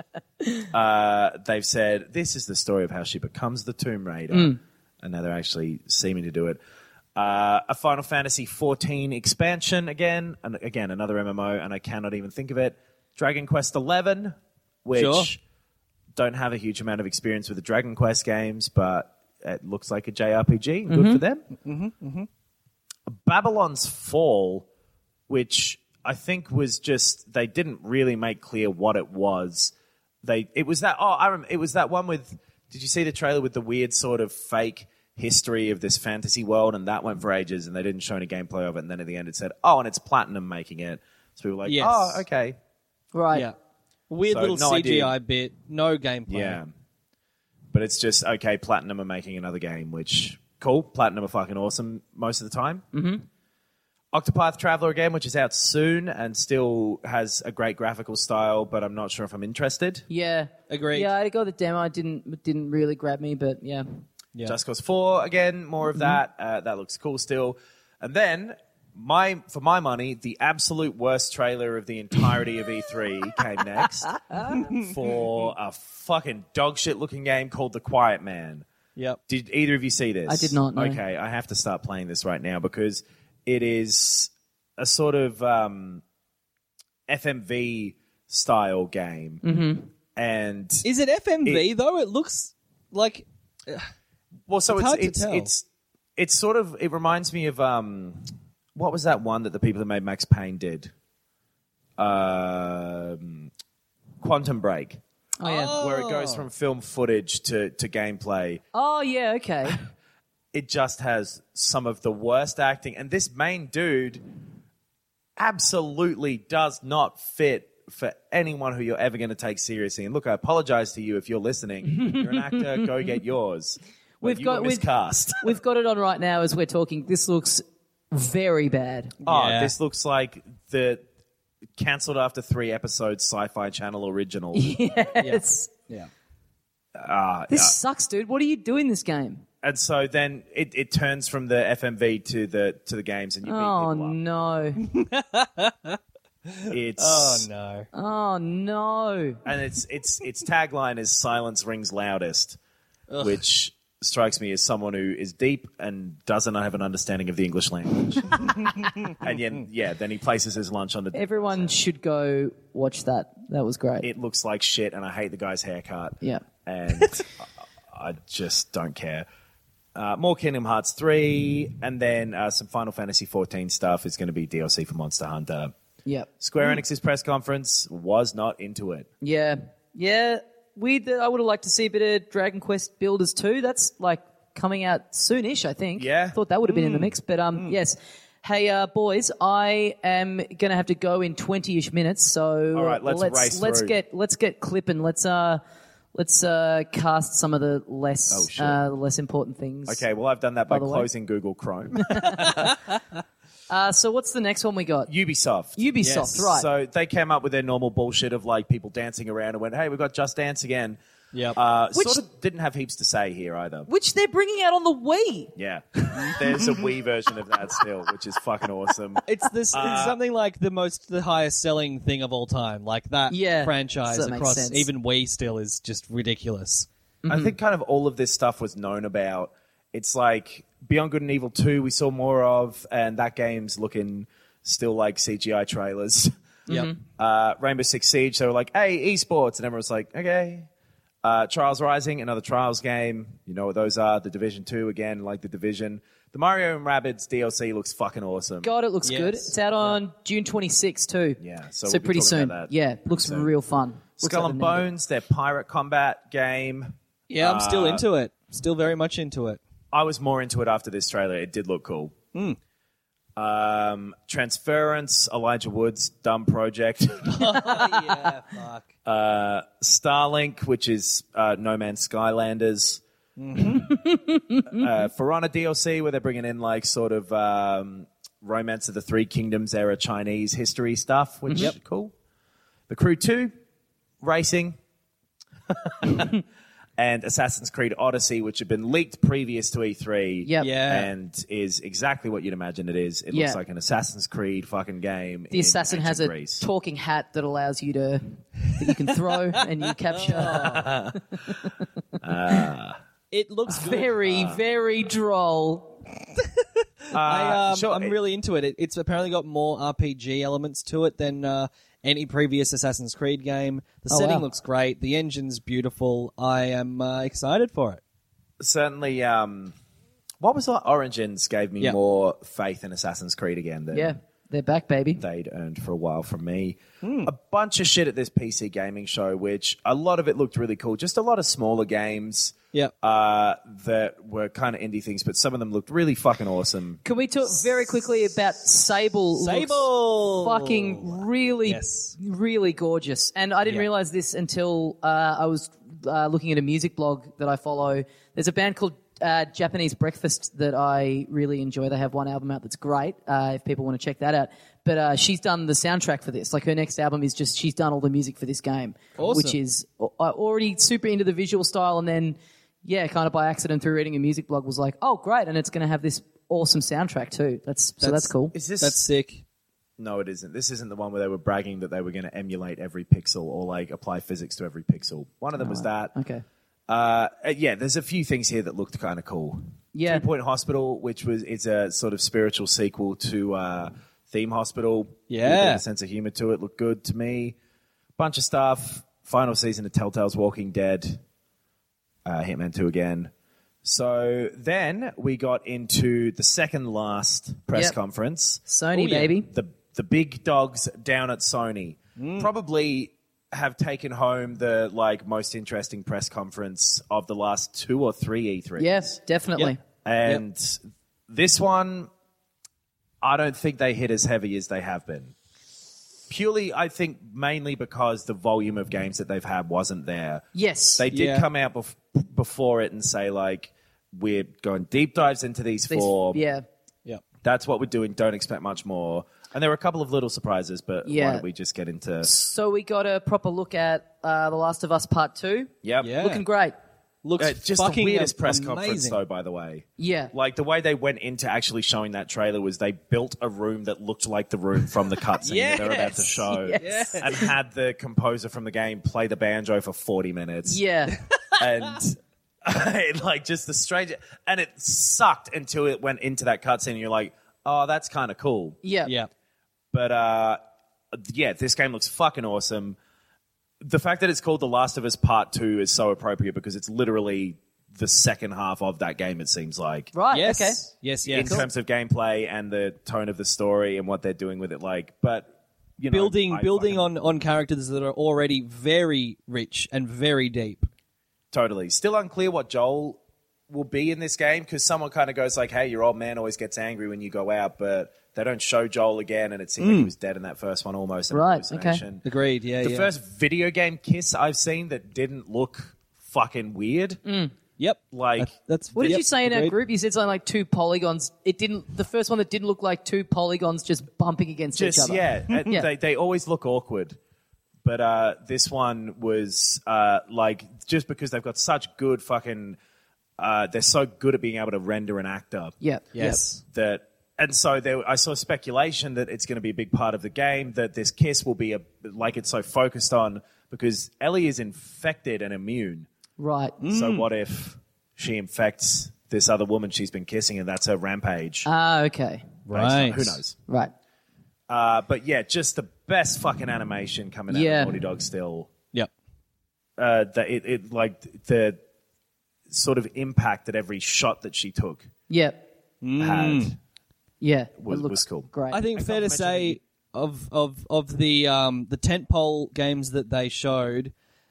Uh, they've said this is the story of how she becomes the Tomb Raider, Mm. and now they're actually seeming to do it. Uh, a Final Fantasy fourteen expansion again, and again another M M O, and I cannot even think of it. Dragon Quest eleven, which Sure. don't have a huge amount of experience with the Dragon Quest games, but it looks like a J R P G. Good for them. Mm-hmm, mm-hmm. Babylon's Fall, which I think was just they didn't really make clear what it was. They it was that oh I remember, it was that one with. Did you see the trailer with the weird sort of fake history of this fantasy world, and that went for ages, and they didn't show any gameplay of it, and then at the end it said, oh, and it's Platinum making it. So we were like, Yes. oh, okay. Right. yeah. Weird So, little no C G I idea. bit, no gameplay. Yeah. But it's just, okay, Platinum are making another game, which, cool. Platinum are fucking awesome most of the time. Mm-hmm. Octopath Traveler again, which is out soon and still has a great graphical style, but I'm not sure if I'm interested. Yeah. Agreed. Yeah, I got the demo. It didn't it didn't really grab me, but yeah. Yeah. Just Cause four, again, more of that. Uh, that looks cool still. And then, my for my money, the absolute worst trailer of the entirety of E three came next for a fucking dog shit looking game called The Quiet Man. Yep. Did either of you see this? I did not, no. Okay, I have to start playing this right now because it is a sort of um, F M V style game. Mm-hmm. And Is it F M V It- though? It looks like well, so it's it's hard to it's, tell. it's it's sort of it reminds me of um, what was that one that the people that made Max Payne did? Um, Quantum Break, Oh yeah. where it goes from film footage to to gameplay. Oh yeah, okay. It just has some of the worst acting. And this main dude absolutely does not fit for anyone who you're ever going to take seriously. And look, I apologize to you if you're listening. You're an actor, go get yours. But We've you got- were we've- miscast. We've got it on right now as we're talking. This looks very bad. Oh, Yeah. this looks like the cancelled after three episodes Sci-Fi Channel original. It's yeah. Uh, this uh, sucks, dude. What are you doing this game? and so then it, it turns from the F M V to the to the games, and you beat Oh people up. no. It's Oh no. Oh no. and its its its tagline is "Silence rings loudest," which strikes me as someone who is deep and doesn't have an understanding of the English language. And yet, yeah, then he places his lunch on the. Everyone should go watch that. That was great. It looks like shit, and I hate the guy's haircut. Yeah. and I I just don't care. Uh, more Kingdom Hearts three, and then uh, some Final Fantasy fourteen stuff is going to be D L C for Monster Hunter. Yep. Square Enix's press conference was not into it. Yeah. Yeah. Weird that I would have liked to see a bit of Dragon Quest Builders too. That's like coming out soonish, I think. Yeah. Thought that would have been in the mix. But um, yes. Hey, uh, boys, I am going to have to go in twenty-ish minutes. So All right, let's let's, race let's through. get let's get clipping. Let's uh let's uh cast some of the less Oh, shit. uh less important things. Okay, well, I've done that by By the way. closing Google Chrome. Uh, so what's the next one we got? Ubisoft. Ubisoft, Yes. right? So they came up with their normal bullshit of like people dancing around and went, hey, we've got Just Dance again. Yep. Uh, Which- sort of didn't have heaps to say here either. Which they're bringing out on the Wii. Yeah. There's a Wii version of that still, which is fucking awesome. It's this. Uh, it's something like the most, the highest selling thing of all time. Like that Yeah, franchise so that makes across sense. even Wii still is just ridiculous. I think kind of all of this stuff was known about. It's like Beyond Good and Evil two we saw more of, and that game's looking still like C G I trailers. Yep. Uh, Rainbow Six Siege, they were like, hey, esports, and everyone's like, okay. Uh, Trials Rising, another Trials game. You know what those are. The Division two, again, like The Division. The Mario and Rabbids D L C looks fucking awesome. God, it looks Yes. good. It's out on June twenty-sixth too. Yeah, so so, we'll be pretty talking soon. about that Yeah, looks soon. real fun. Looks Skull like and they nailed it. Bones, their pirate combat game. Yeah, I'm still Uh, into it. Still very much into it. I was more into it after this trailer. It did look cool. Um, Transference, Elijah Wood's dumb project. yeah, fuck. uh, Starlink, which is uh, No Man's Skylanders. uh, For Honor D L C, where they're bringing in like sort of um, Romance of the Three Kingdoms era Chinese history stuff, which is cool. The Crew two, racing. And Assassin's Creed Odyssey, which had been leaked previous to E three. Yep. Yeah. And is exactly what you'd imagine it is. It Yeah. looks like an Assassin's Creed fucking game. The assassin has a Greece. talking hat that allows you to that you can throw and you capture. It looks good. Very, very droll. I, um, sure, I'm it- really into it. it. It's apparently got more R P G elements to it than uh, any previous Assassin's Creed game. The Oh, setting wow. looks great. The engine's beautiful. I am uh, excited for it. Certainly, um, what was that? Origins gave me Yeah. more faith in Assassin's Creed again than Yeah, they're back, baby. they'd earned for a while from me. Hmm. A bunch of shit at this P C gaming show, which a lot of it looked really cool. Just a lot of smaller games Yeah. uh, that were kind of indie things, but some of them looked really fucking awesome. Can we talk very quickly about Sable? Looks Sable! fucking really, Yes. really gorgeous. And I didn't Yeah. realize this until uh, I was uh, looking at a music blog that I follow. There's a band called uh, Japanese Breakfast that I really enjoy. They have one album out that's great. Uh, if people want to check that out, but uh, she's done the soundtrack for this. Like her next album is just she's done all the music for this game, Awesome. which is uh, already super into the visual style, and then. Yeah, kind of by accident through reading a music blog was like, oh, great, and it's going to have this awesome soundtrack too. That's so that's cool. Is this? That's sick. No, it isn't. This isn't the one where they were bragging that they were going to emulate every pixel or like apply physics to every pixel. One of them was that. Okay. Uh, uh, yeah, there's a few things here that looked kind of cool. Yeah. Two Point Hospital, which was it's a sort of spiritual sequel to uh, Theme Hospital. Yeah. With a bit of sense of humor to it. Looked good to me. Bunch of stuff. Final season of Telltale's Walking Dead. Uh, Hitman two again. So then we got into the second last press Yep. conference. Sony, Oh, yeah. baby. The the big dogs down at Sony Mm. probably have taken home the like most interesting press conference of the last two or three E three. Yes, definitely. Yep. And this one, I don't think they hit as heavy as they have been. Purely, I think, mainly because the volume of games that they've had wasn't there. Yes. They did Yeah. come out bef- before it and say, like, we're going deep dives into these These- four. Yeah. Yeah. That's what we're doing. Don't expect much more. And there were a couple of little surprises, but Yeah. why don't we just get into... So we got a proper look at uh, The Last of Us Part Two. Yep. Yeah. Looking great. Looks Uh, just the fucking weirdest am- press amazing. conference, though, by the way. Yeah. Like, the way they went into actually showing that trailer was they built a room that looked like the room from the cutscene that they're about to Yes. show. Yes. And had the composer from the game play the banjo for forty minutes. Yeah. And, like, just the strange... And it sucked until it went into that cutscene and you're like, oh, that's kind of cool. Yeah. Yeah. But, uh, yeah, this game looks fucking awesome. The fact that it's called The Last of Us Part two is so appropriate because it's literally the second half of that game, it seems like. Right. Yes. Okay. Yes, In yes. terms of gameplay and the tone of the story and what they're doing with it. Like, but you know, building I building fucking- on, on characters that are already very rich and very deep. Totally. Still unclear what Joel will be in this game because someone kind of goes like, hey, your old man always gets angry when you go out, but they don't show Joel again, and it seemed like he was dead in that first one almost. an Right, hallucination. Agreed. Yeah, The yeah. first video game kiss I've seen that didn't look fucking weird. Yep. Like, That's, that's What did yep, you say in our agreed. group? You said something like two polygons. It didn't. The first one that didn't look like two polygons just bumping against each just, other. yeah, and Yeah. They, they always look awkward. But uh, this one was uh, like, just because they've got such good fucking, uh, they're so good at being able to render an actor. Yeah. Yes. That and so there, I saw speculation that it's going to be a big part of the game, that this kiss will be a, like it's so focused on because Ellie is infected and immune. Right. So what if she infects this other woman she's been kissing and that's her rampage? Ah, okay. Based on- Right. Who knows? Right. Uh, but yeah, just the best fucking animation coming out Yeah. of Naughty Dog still. Yep. Uh, the, it, it like the sort of impact that every shot that she took Yeah. had. Yeah. Was- it looks was cool. Great. I think I fair to forgot to mention say of of of the um the tentpole games that they showed,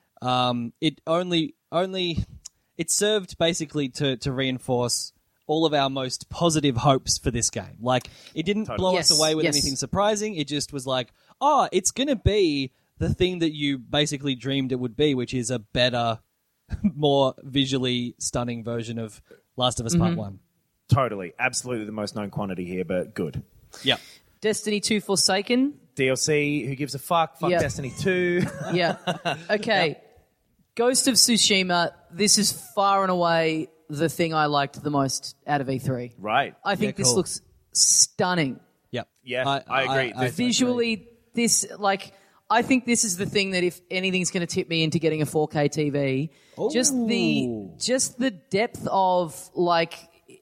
um it only only it served basically to to reinforce all of our most positive hopes for this game. Like it didn't blow Yes, us away with yes. anything surprising. It just was like, oh, it's gonna be the thing that you basically dreamed it would be, which is a better, more visually stunning version of Last of Us Mm-hmm. Part One. Totally. Absolutely the most known quantity here, but good. Yep. Destiny two Forsaken. D L C, who gives a fuck? Fuck Yeah. Destiny two. Yeah. Okay. Ghost of Tsushima. This is far and away the thing I liked the most out of E three. Right. I think Yeah, this cool. looks stunning. Yep. Yeah, I agree. I- This- Visually, this, like, I think this is the thing that if anything's going to tip me into getting a four K T V, just the just the depth of like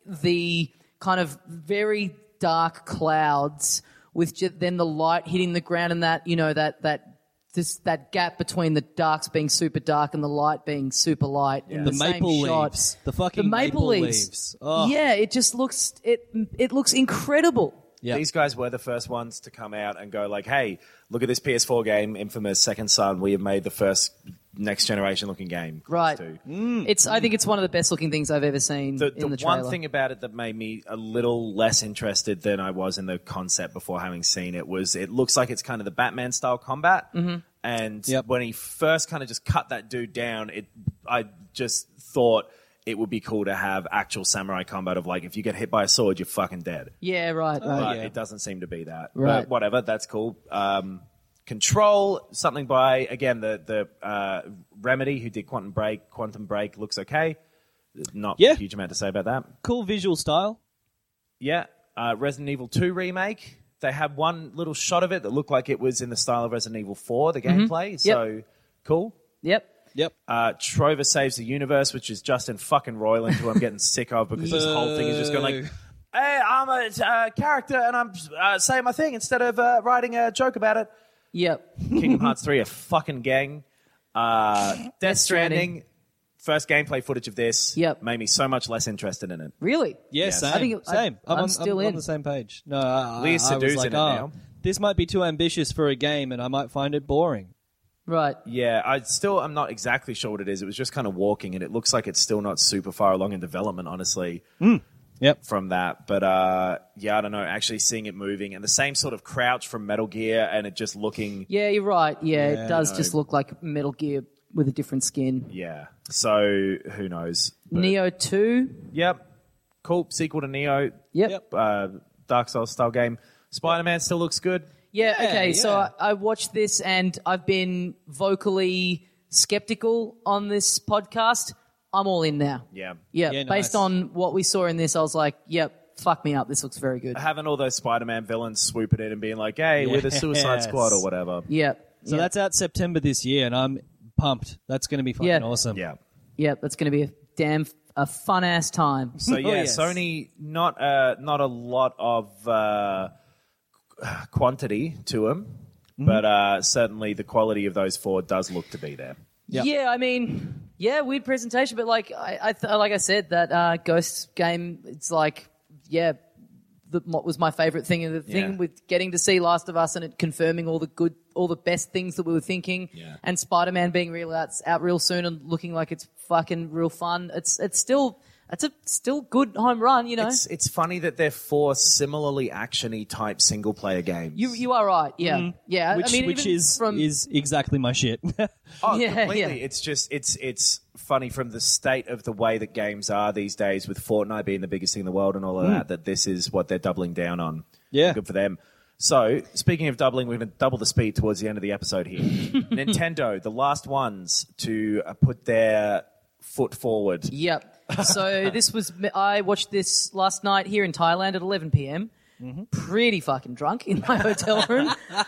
the kind of very dark clouds with ju- then the light hitting the ground and that, you know, that that this that gap between the darks being super dark and the light being super light in The the, same maple shot. leaves. The fucking the maple, maple leaves. leaves. Oh. Yeah, it just looks it it looks incredible. Yeah. These guys were the first ones to come out and go like, hey, look at this P S four game, Infamous Second Son. We have made the first next generation looking game. Right. Too. It's I think it's one of the best looking things I've ever seen The, in the the trailer. one thing about it that made me a little less interested than I was in the concept before having seen it was it looks like it's kind of the Batman style combat. Mm-hmm. And Yep. when he first kind of just cut that dude down, it I just thought it would be cool to have actual samurai combat of like if you get hit by a sword, you're fucking dead. Yeah, right, right. But yeah. it doesn't seem to be that. Right. But whatever, that's cool. Um, Control, something by, again, the, the uh, Remedy who did Quantum Break. Quantum Break looks okay. Not Yeah. a huge amount to say about that. Cool visual style. Yeah. Uh, Resident Evil two remake. They had one little shot of it that looked like it was in the style of Resident Evil four, the gameplay. So, cool. Yep. Yep. Uh, Trover Saves the Universe, which is Justin fucking Roiland, who I'm getting sick of because this whole thing is just going like, hey, I'm a uh, character and I'm uh, saying my thing instead of uh, writing a joke about it. Yep. Kingdom Hearts three, a fucking gang. Uh, Death Stranding. Stranding, first gameplay footage of this Yep. made me so much less interested in it. Really? Yeah, Yes. same. I think it- I- same. I'm on, still I'm in. on the same page. No, I, Leah I, I was Sedu's like, in it oh, now. this might be too ambitious for a game, and I might find it boring. Right. Yeah, I still I'm not exactly sure what it is. It was just kind of walking, and it looks like it's still not super far along in development, honestly. Yep. From that, but uh, yeah, I don't know. Actually, seeing it moving and the same sort of crouch from Metal Gear, and it just looking, Yeah, you're right. Yeah, Yeah, it does no. just look like Metal Gear with a different skin. yeah. So who knows? But, Neo two. Yep, cool sequel to Neo. Yep. Yep. Uh, Dark Souls style game. Spider Man still looks good. Yeah, Yeah, okay. So yeah. I, I watched this and I've been vocally skeptical on this podcast. I'm all in now. Yeah. Yeah, Yeah, based nice. on what we saw in this, I was like, yep, fuck me up. This looks very good. Having all those Spider Man villains swooping in and being like, "Hey, we're the Suicide Yes. Squad" or whatever. Yep. So yep. that's out September this year, and I'm pumped. That's going to be fucking Yeah. awesome. Yeah. Yep, that's going to be a damn a fun ass time. So yeah, yes. Sony not uh, not a lot of uh, quantity to them, but uh, certainly the quality of those four does look to be there. Yep. Yeah, I mean, yeah, weird presentation, but like I, I th- like I said, that uh, Ghost game, it's like, yeah, the, what was my favorite thing. And the thing Yeah. with getting to see Last of Us and it confirming all the good, all the best things that we were thinking, Yeah. and Spider-Man being real out, out real soon and looking like it's fucking real fun. It's it's still it's a still good home run, you know. It's it's funny that they're four similarly actiony type single player games. You you are right, yeah, yeah. Which, I mean, which even is from is exactly my shit. Oh, Yeah, completely. yeah. It's just it's it's funny from the state of the way that games are these days, with Fortnite being the biggest thing in the world and all of that. That this is what they're doubling down on. Yeah. Good for them. So, speaking of doubling, we're going to double the speed towards the end of the episode here. Nintendo, the last ones to uh, put their foot forward. Yep. So this was I watched this last night here in Thailand at eleven p.m. Mm-hmm. Pretty fucking drunk in my hotel room,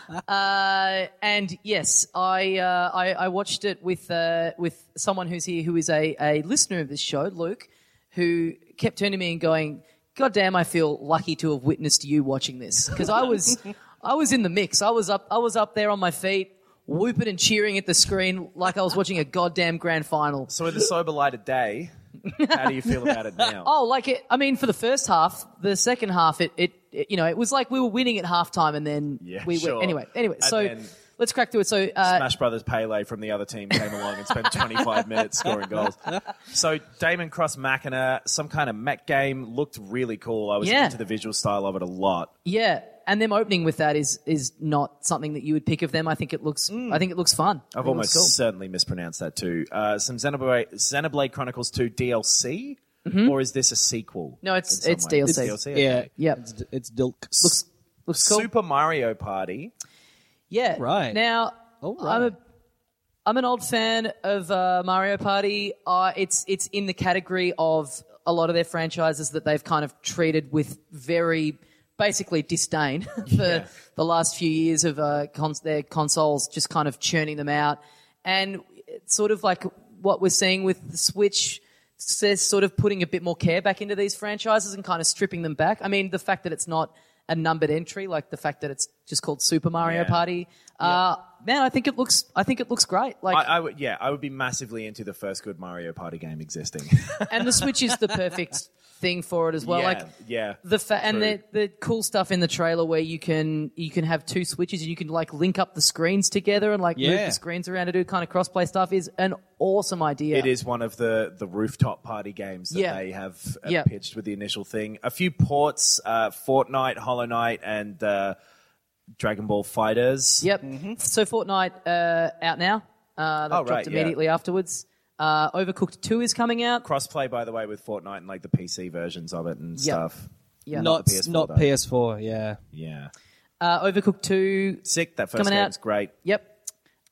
uh, and yes, I, uh, I I watched it with uh, with someone who's here who is a, a listener of this show, Luke, who kept turning to me and going, "God damn, I feel lucky to have witnessed you watching this," because I was I was in the mix. I was up I was up there on my feet, whooping and cheering at the screen like I was watching a goddamn grand final. So, in the sober light of day, how do you feel about it now? Oh, like it. I mean, for the first half, the second half, it, it, it you know, it was like we were winning at halftime, and then Yeah, we sure. went anyway. Anyway, And so then let's crack through it. So, uh, Smash Brothers Pele from the other team came along and spent twenty-five minutes scoring goals. So Damon Cross Machina, some kind of mech game, looked really cool. I was Yeah. into the visual style of it a lot. yeah, and them opening with that is is not something that you would pick of them. I think it looks. I think it looks fun. I I've think it almost looks cool. certainly mispronounced that too. Uh, some Xenoblade, Xenoblade Chronicles two D L C, or is this a sequel? No, it's- in some it's way? D L C. It's D L C. yeah, okay. Yep. It's, it's Dilk. Looks looks cool. Super Mario Party. Yeah. Right. Now, All right. I'm a I'm an old fan of uh, Mario Party. Uh, it's it's in the category of a lot of their franchises that they've kind of treated with very basically disdain for Yeah. the last few years of uh, cons- their consoles, just kind of churning them out. And it's sort of like what we're seeing with the Switch says, sort of putting a bit more care back into these franchises and kind of stripping them back. I mean, the fact that it's not a numbered entry, like the fact that it's just called Super Mario Yeah. Party. Uh, man, I think it looks. I think it looks great. Like, I, I would, yeah, I would be massively into the first good Mario Party game existing. and the Switch is the perfect thing for it as well. yeah, Like yeah, the fa- and true. the the cool stuff in the trailer where you can you can have two Switches and you can like link up the screens together and like move Yeah. the screens around to do kind of crossplay stuff is an awesome idea. It is one of the, the rooftop party games that Yeah. they have uh, Yeah. pitched with the initial thing. A few ports, uh, Fortnite, Hollow Knight, and uh, Dragon Ball Fighters. Yep. So Fortnite uh, out now. Uh, that Oh, dropped right, yeah. immediately afterwards. Uh, Overcooked two is coming out. Crossplay, by the way, with Fortnite and like the P C versions of it and Yeah. stuff. Yeah. Not the P S four, not though. P S four. Yeah. Yeah. Uh, Overcooked two. Sick. That first Coming game's out. great. Yep.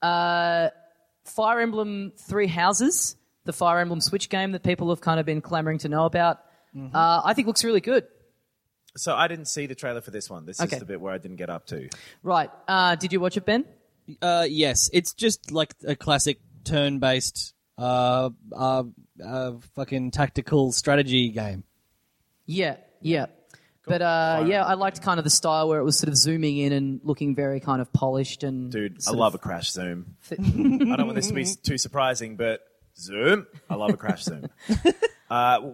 Uh, Fire Emblem Three Houses, the Fire Emblem Switch game that people have kind of been clamoring to know about. Mm-hmm. Uh, I think looks really good. So I didn't see the trailer for this one. This Okay. is the bit where I didn't get up to. Right. Uh, did you watch it, Ben? Uh, yes, it's just like a classic turn-based, uh, uh, uh, fucking tactical strategy game. Yeah. Yeah. But uh, yeah, I liked kind of the style where it was sort of zooming in and looking very kind of polished and. Dude, I sort love of- a crash zoom. I don't want this to be too surprising, but zoom. I love a crash zoom. Uh,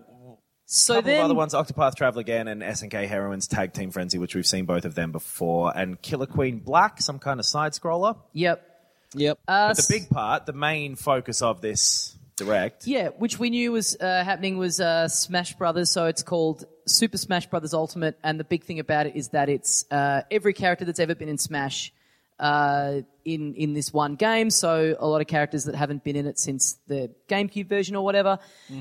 So couple then, of other ones, Octopath Traveler again and S N K Heroines Tag Team Frenzy, which we've seen both of them before, and Killer Queen Black, some kind of side scroller. Yep. Yep. Uh, But the big part, the main focus of this direct, Yeah, which we knew was uh, happening was uh, Smash Brothers. So it's called Super Smash Brothers Ultimate, and the big thing about it is that it's uh, every character that's ever been in Smash uh, in in this one game. So a lot of characters that haven't been in it since the GameCube version or whatever.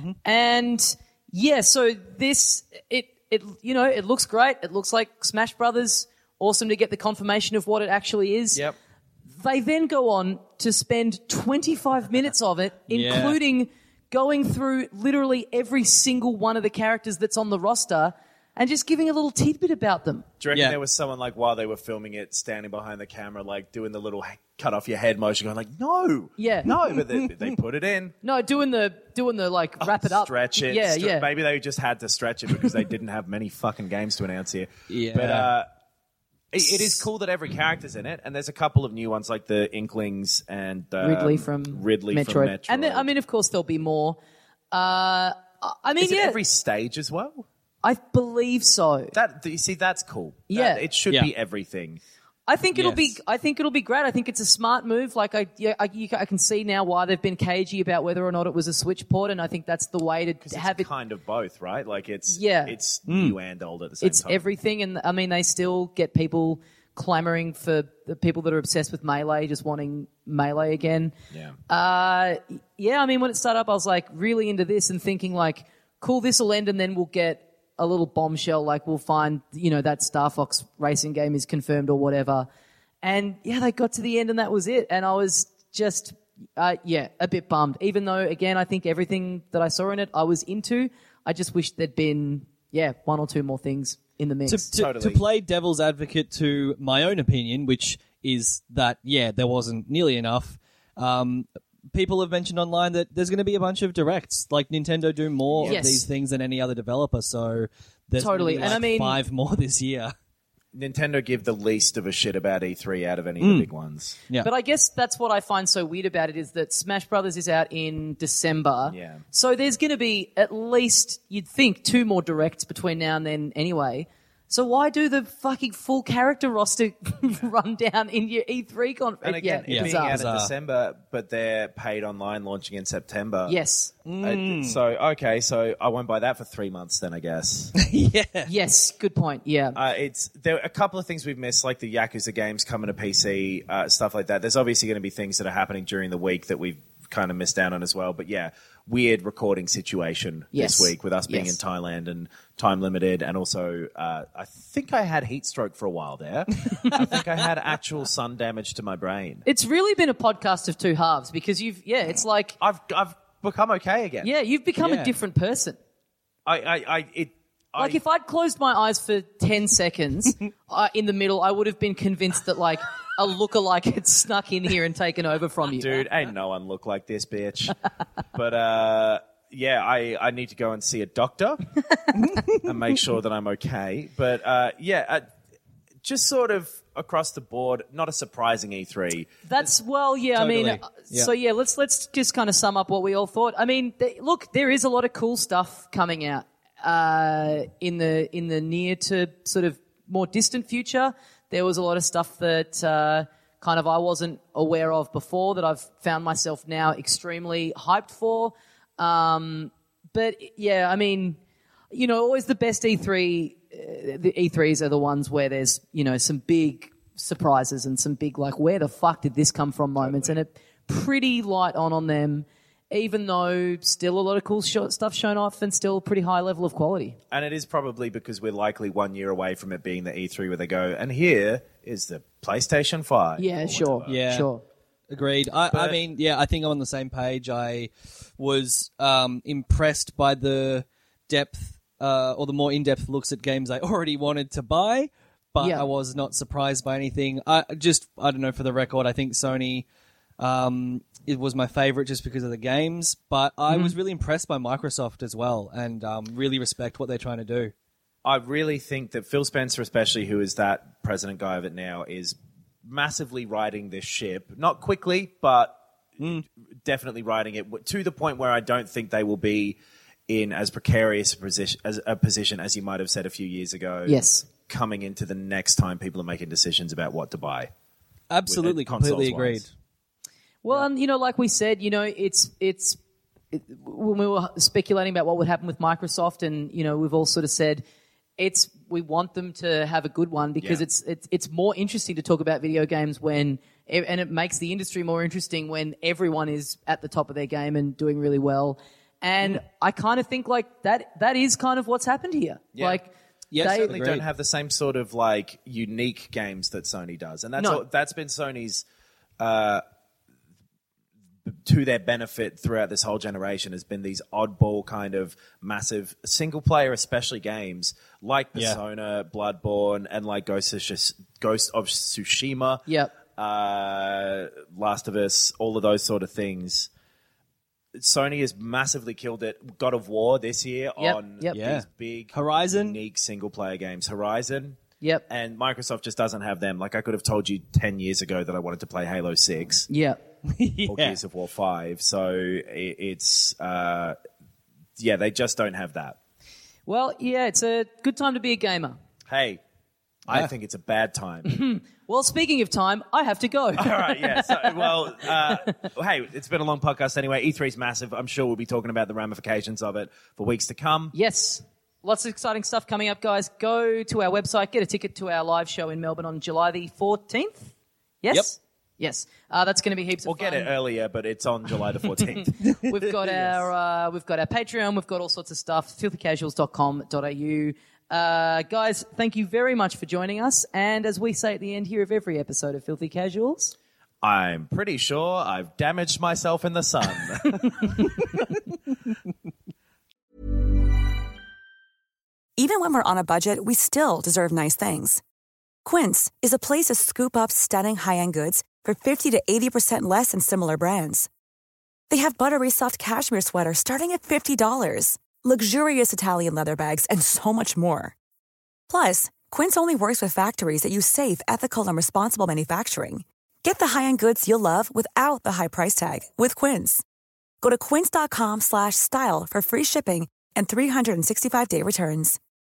And yeah, so this it it you know it looks great. It looks like Smash Brothers. Awesome to get the confirmation of what it actually is. Yep. They then go on to spend twenty-five minutes of it, Yeah. including going through literally every single one of the characters that's on the roster and just giving a little tidbit about them. Do you reckon Yeah. there was someone like while they were filming it, standing behind the camera, like doing the little cut off your head motion, going like, "No, Yeah. no," but they, they put it in, No, doing the doing the like wrap it up, stretch it. Yeah, stre- yeah. Maybe they just had to stretch it because they didn't have many fucking games to announce here. Yeah. But uh, it, it is cool that every character's in it, and there's a couple of new ones like the Inklings and um, Ridley from Ridley Metroid. from Metroid. And then, I mean, of course, there'll be more. Uh, I mean, is it yeah. every stage as well? I believe so. That you see, that's cool. Yeah. That- it should Yeah. be everything. I think it'll Yes. be. I think it'll be great. I think it's a smart move. Like I, yeah, I, you, I can see now why they've been cagey about whether or not it was a Switch port, and I think that's the way to It's have it. kind of both, right? Like it's Yeah. it's new and old at the same It's time. everything, and I mean, they still get people clamoring for the people that are obsessed with Melee, just wanting Melee again. Yeah. Uh, yeah, I mean, when it started up, I was like really into this and thinking like, cool, this will end, and then we'll get a little bombshell, like we'll find, you know, that Star Fox racing game is confirmed or whatever. And yeah, they got to the end and that was it. And I was just, uh, yeah, a bit bummed. Even though, again, I think everything that I saw in it, I was into. I just wish there'd been, yeah, one or two more things in the mix. To, to, Totally. to play devil's advocate to my own opinion, which is that, yeah, there wasn't nearly enough. Um, people have mentioned online that there's going to be a bunch of directs. Like Nintendo do more Yes. of these things than any other developer, so there's gonna Totally. be, And like, I mean- five more this year. Nintendo give the least of a shit about E three out of any of the big ones. Yeah. But I guess that's what I find so weird about it is that Smash Brothers is out in December. Yeah. So there's going to be at least, you'd think, two more directs between now and then anyway. So why do the fucking full character roster run down in your E three conference? And again, yeah, it being bizarre. out in Bizarre. December, but they're paid online launching in September. Yes. Uh, so, okay, so I won't buy that for three months then, I guess. yeah. Yes. Good point. Yeah. Uh, it's there are a couple of things we've missed, like the Yakuza games coming to P C, uh, stuff like that. There's obviously going to be things that are happening during the week that we've kind of missed out on as well. But yeah, weird recording situation Yes. this week with us being Yes. in Thailand and time limited, and also uh, I think I had heat stroke for a while there. I think I had actual sun damage to my brain. It's really been a podcast of two halves because you've, yeah, it's like, I've I've become okay again. yeah, you've become Yeah. a different person. I I, I it. Like I, if I'd closed my eyes for ten seconds uh, in the middle, I would have been convinced that like a lookalike had snuck in here and taken over from you. Dude, ain't no one look like this bitch. But uh, yeah, I, I need to go and see a doctor and make sure that I'm okay. But uh, yeah, uh, just sort of across the board, not a surprising E three. That's well, yeah. I mean, Totally. uh, Yeah. so yeah. Let's let's just kind of sum up what we all thought. I mean, th- look, there is a lot of cool stuff coming out uh, in the in the near to sort of more distant future. There was a lot of stuff that uh, kind of I wasn't aware of before that I've found myself now extremely hyped for. Um, but yeah, I mean, you know, always the best E three. Uh, the E threes are the ones where there's, you know, some big surprises and some big like, where the fuck did this come from moments, and it pretty light on on them. Even though still a lot of cool sh- stuff shown off and still pretty high level of quality. And it is probably because we're likely one year away from it being the E three where they go, and here is the PlayStation five. Yeah, or sure. whatever. Yeah. Sure. Agreed. I, I But- mean, yeah, I think I'm on the same page. I was um, impressed by the depth uh, or the more in-depth looks at games I already wanted to buy, but Yeah. I was not surprised by anything. I just, I don't know, for the record, I think Sony um, it was my favorite just because of the games, but I was really impressed by Microsoft as well and um, really respect what they're trying to do. I really think that Phil Spencer, especially, who is that president guy of it now, is massively riding this ship. Not quickly, but definitely riding it to the point where I don't think they will be in as precarious a position as, a position as you might have said a few years ago. Yes. Coming into the next time people are making decisions about what to buy. Absolutely, consoles completely wise. agreed. Well, and you know, like we said, you know, it's it's it, when we were speculating about what would happen with Microsoft, and you know, we've all sort of said it's we want them to have a good one because Yeah. it's it's it's more interesting to talk about video games when, and it makes the industry more interesting when everyone is at the top of their game and doing really well. And I kind of think like that that is kind of what's happened here. Yeah. Like Yes, they, Certainly Agreed. don't have the same sort of like unique games that Sony does, and that's No. all, that's been Sony's uh, to their benefit throughout this whole generation has been these oddball kind of massive single player, especially games like Yeah. Persona, Bloodborne, and like Ghost of, Sh- Ghost of Tsushima, Yep. uh, Last of Us, all of those sort of things. Sony has massively killed it. God of War this year Yep, on yep. these Yeah. big Horizon. unique single player games. Horizon. Yep. And Microsoft just doesn't have them. Like I could have told you ten years ago that I wanted to play Halo six Yep. or Gears of War five. So it, it's, uh, yeah, they just don't have that. Well, yeah, it's a good time to be a gamer. Hey, I think it's a bad time. Well, speaking of time, I have to go. All right, yeah. So, well, uh, hey, it's been a long podcast anyway. E three's massive. I'm sure we'll be talking about the ramifications of it for weeks to come. Yes. Lots of exciting stuff coming up, guys. Go to our website, get a ticket to our live show in Melbourne on July the fourteenth. Yes? Yep. Yes. Uh, that's going to be heaps We'll of fun. get it earlier, but it's on July the fourteenth. We've got our uh, we've got our Patreon. We've got all sorts of stuff. filthy casuals dot com dot a u. Uh, guys, thank you very much for joining us. And as we say at the end here of every episode of Filthy Casuals, I'm pretty sure I've damaged myself in the sun. Even when we're on a budget, we still deserve nice things. Quince is a place to scoop up stunning high-end goods for fifty to eighty percent less than similar brands. They have buttery soft cashmere sweaters starting at fifty dollars, luxurious Italian leather bags, and so much more. Plus, Quince only works with factories that use safe, ethical, and responsible manufacturing. Get the high-end goods you'll love without the high price tag with Quince. Go to quince dot com slash style for free shipping and three sixty-five day returns.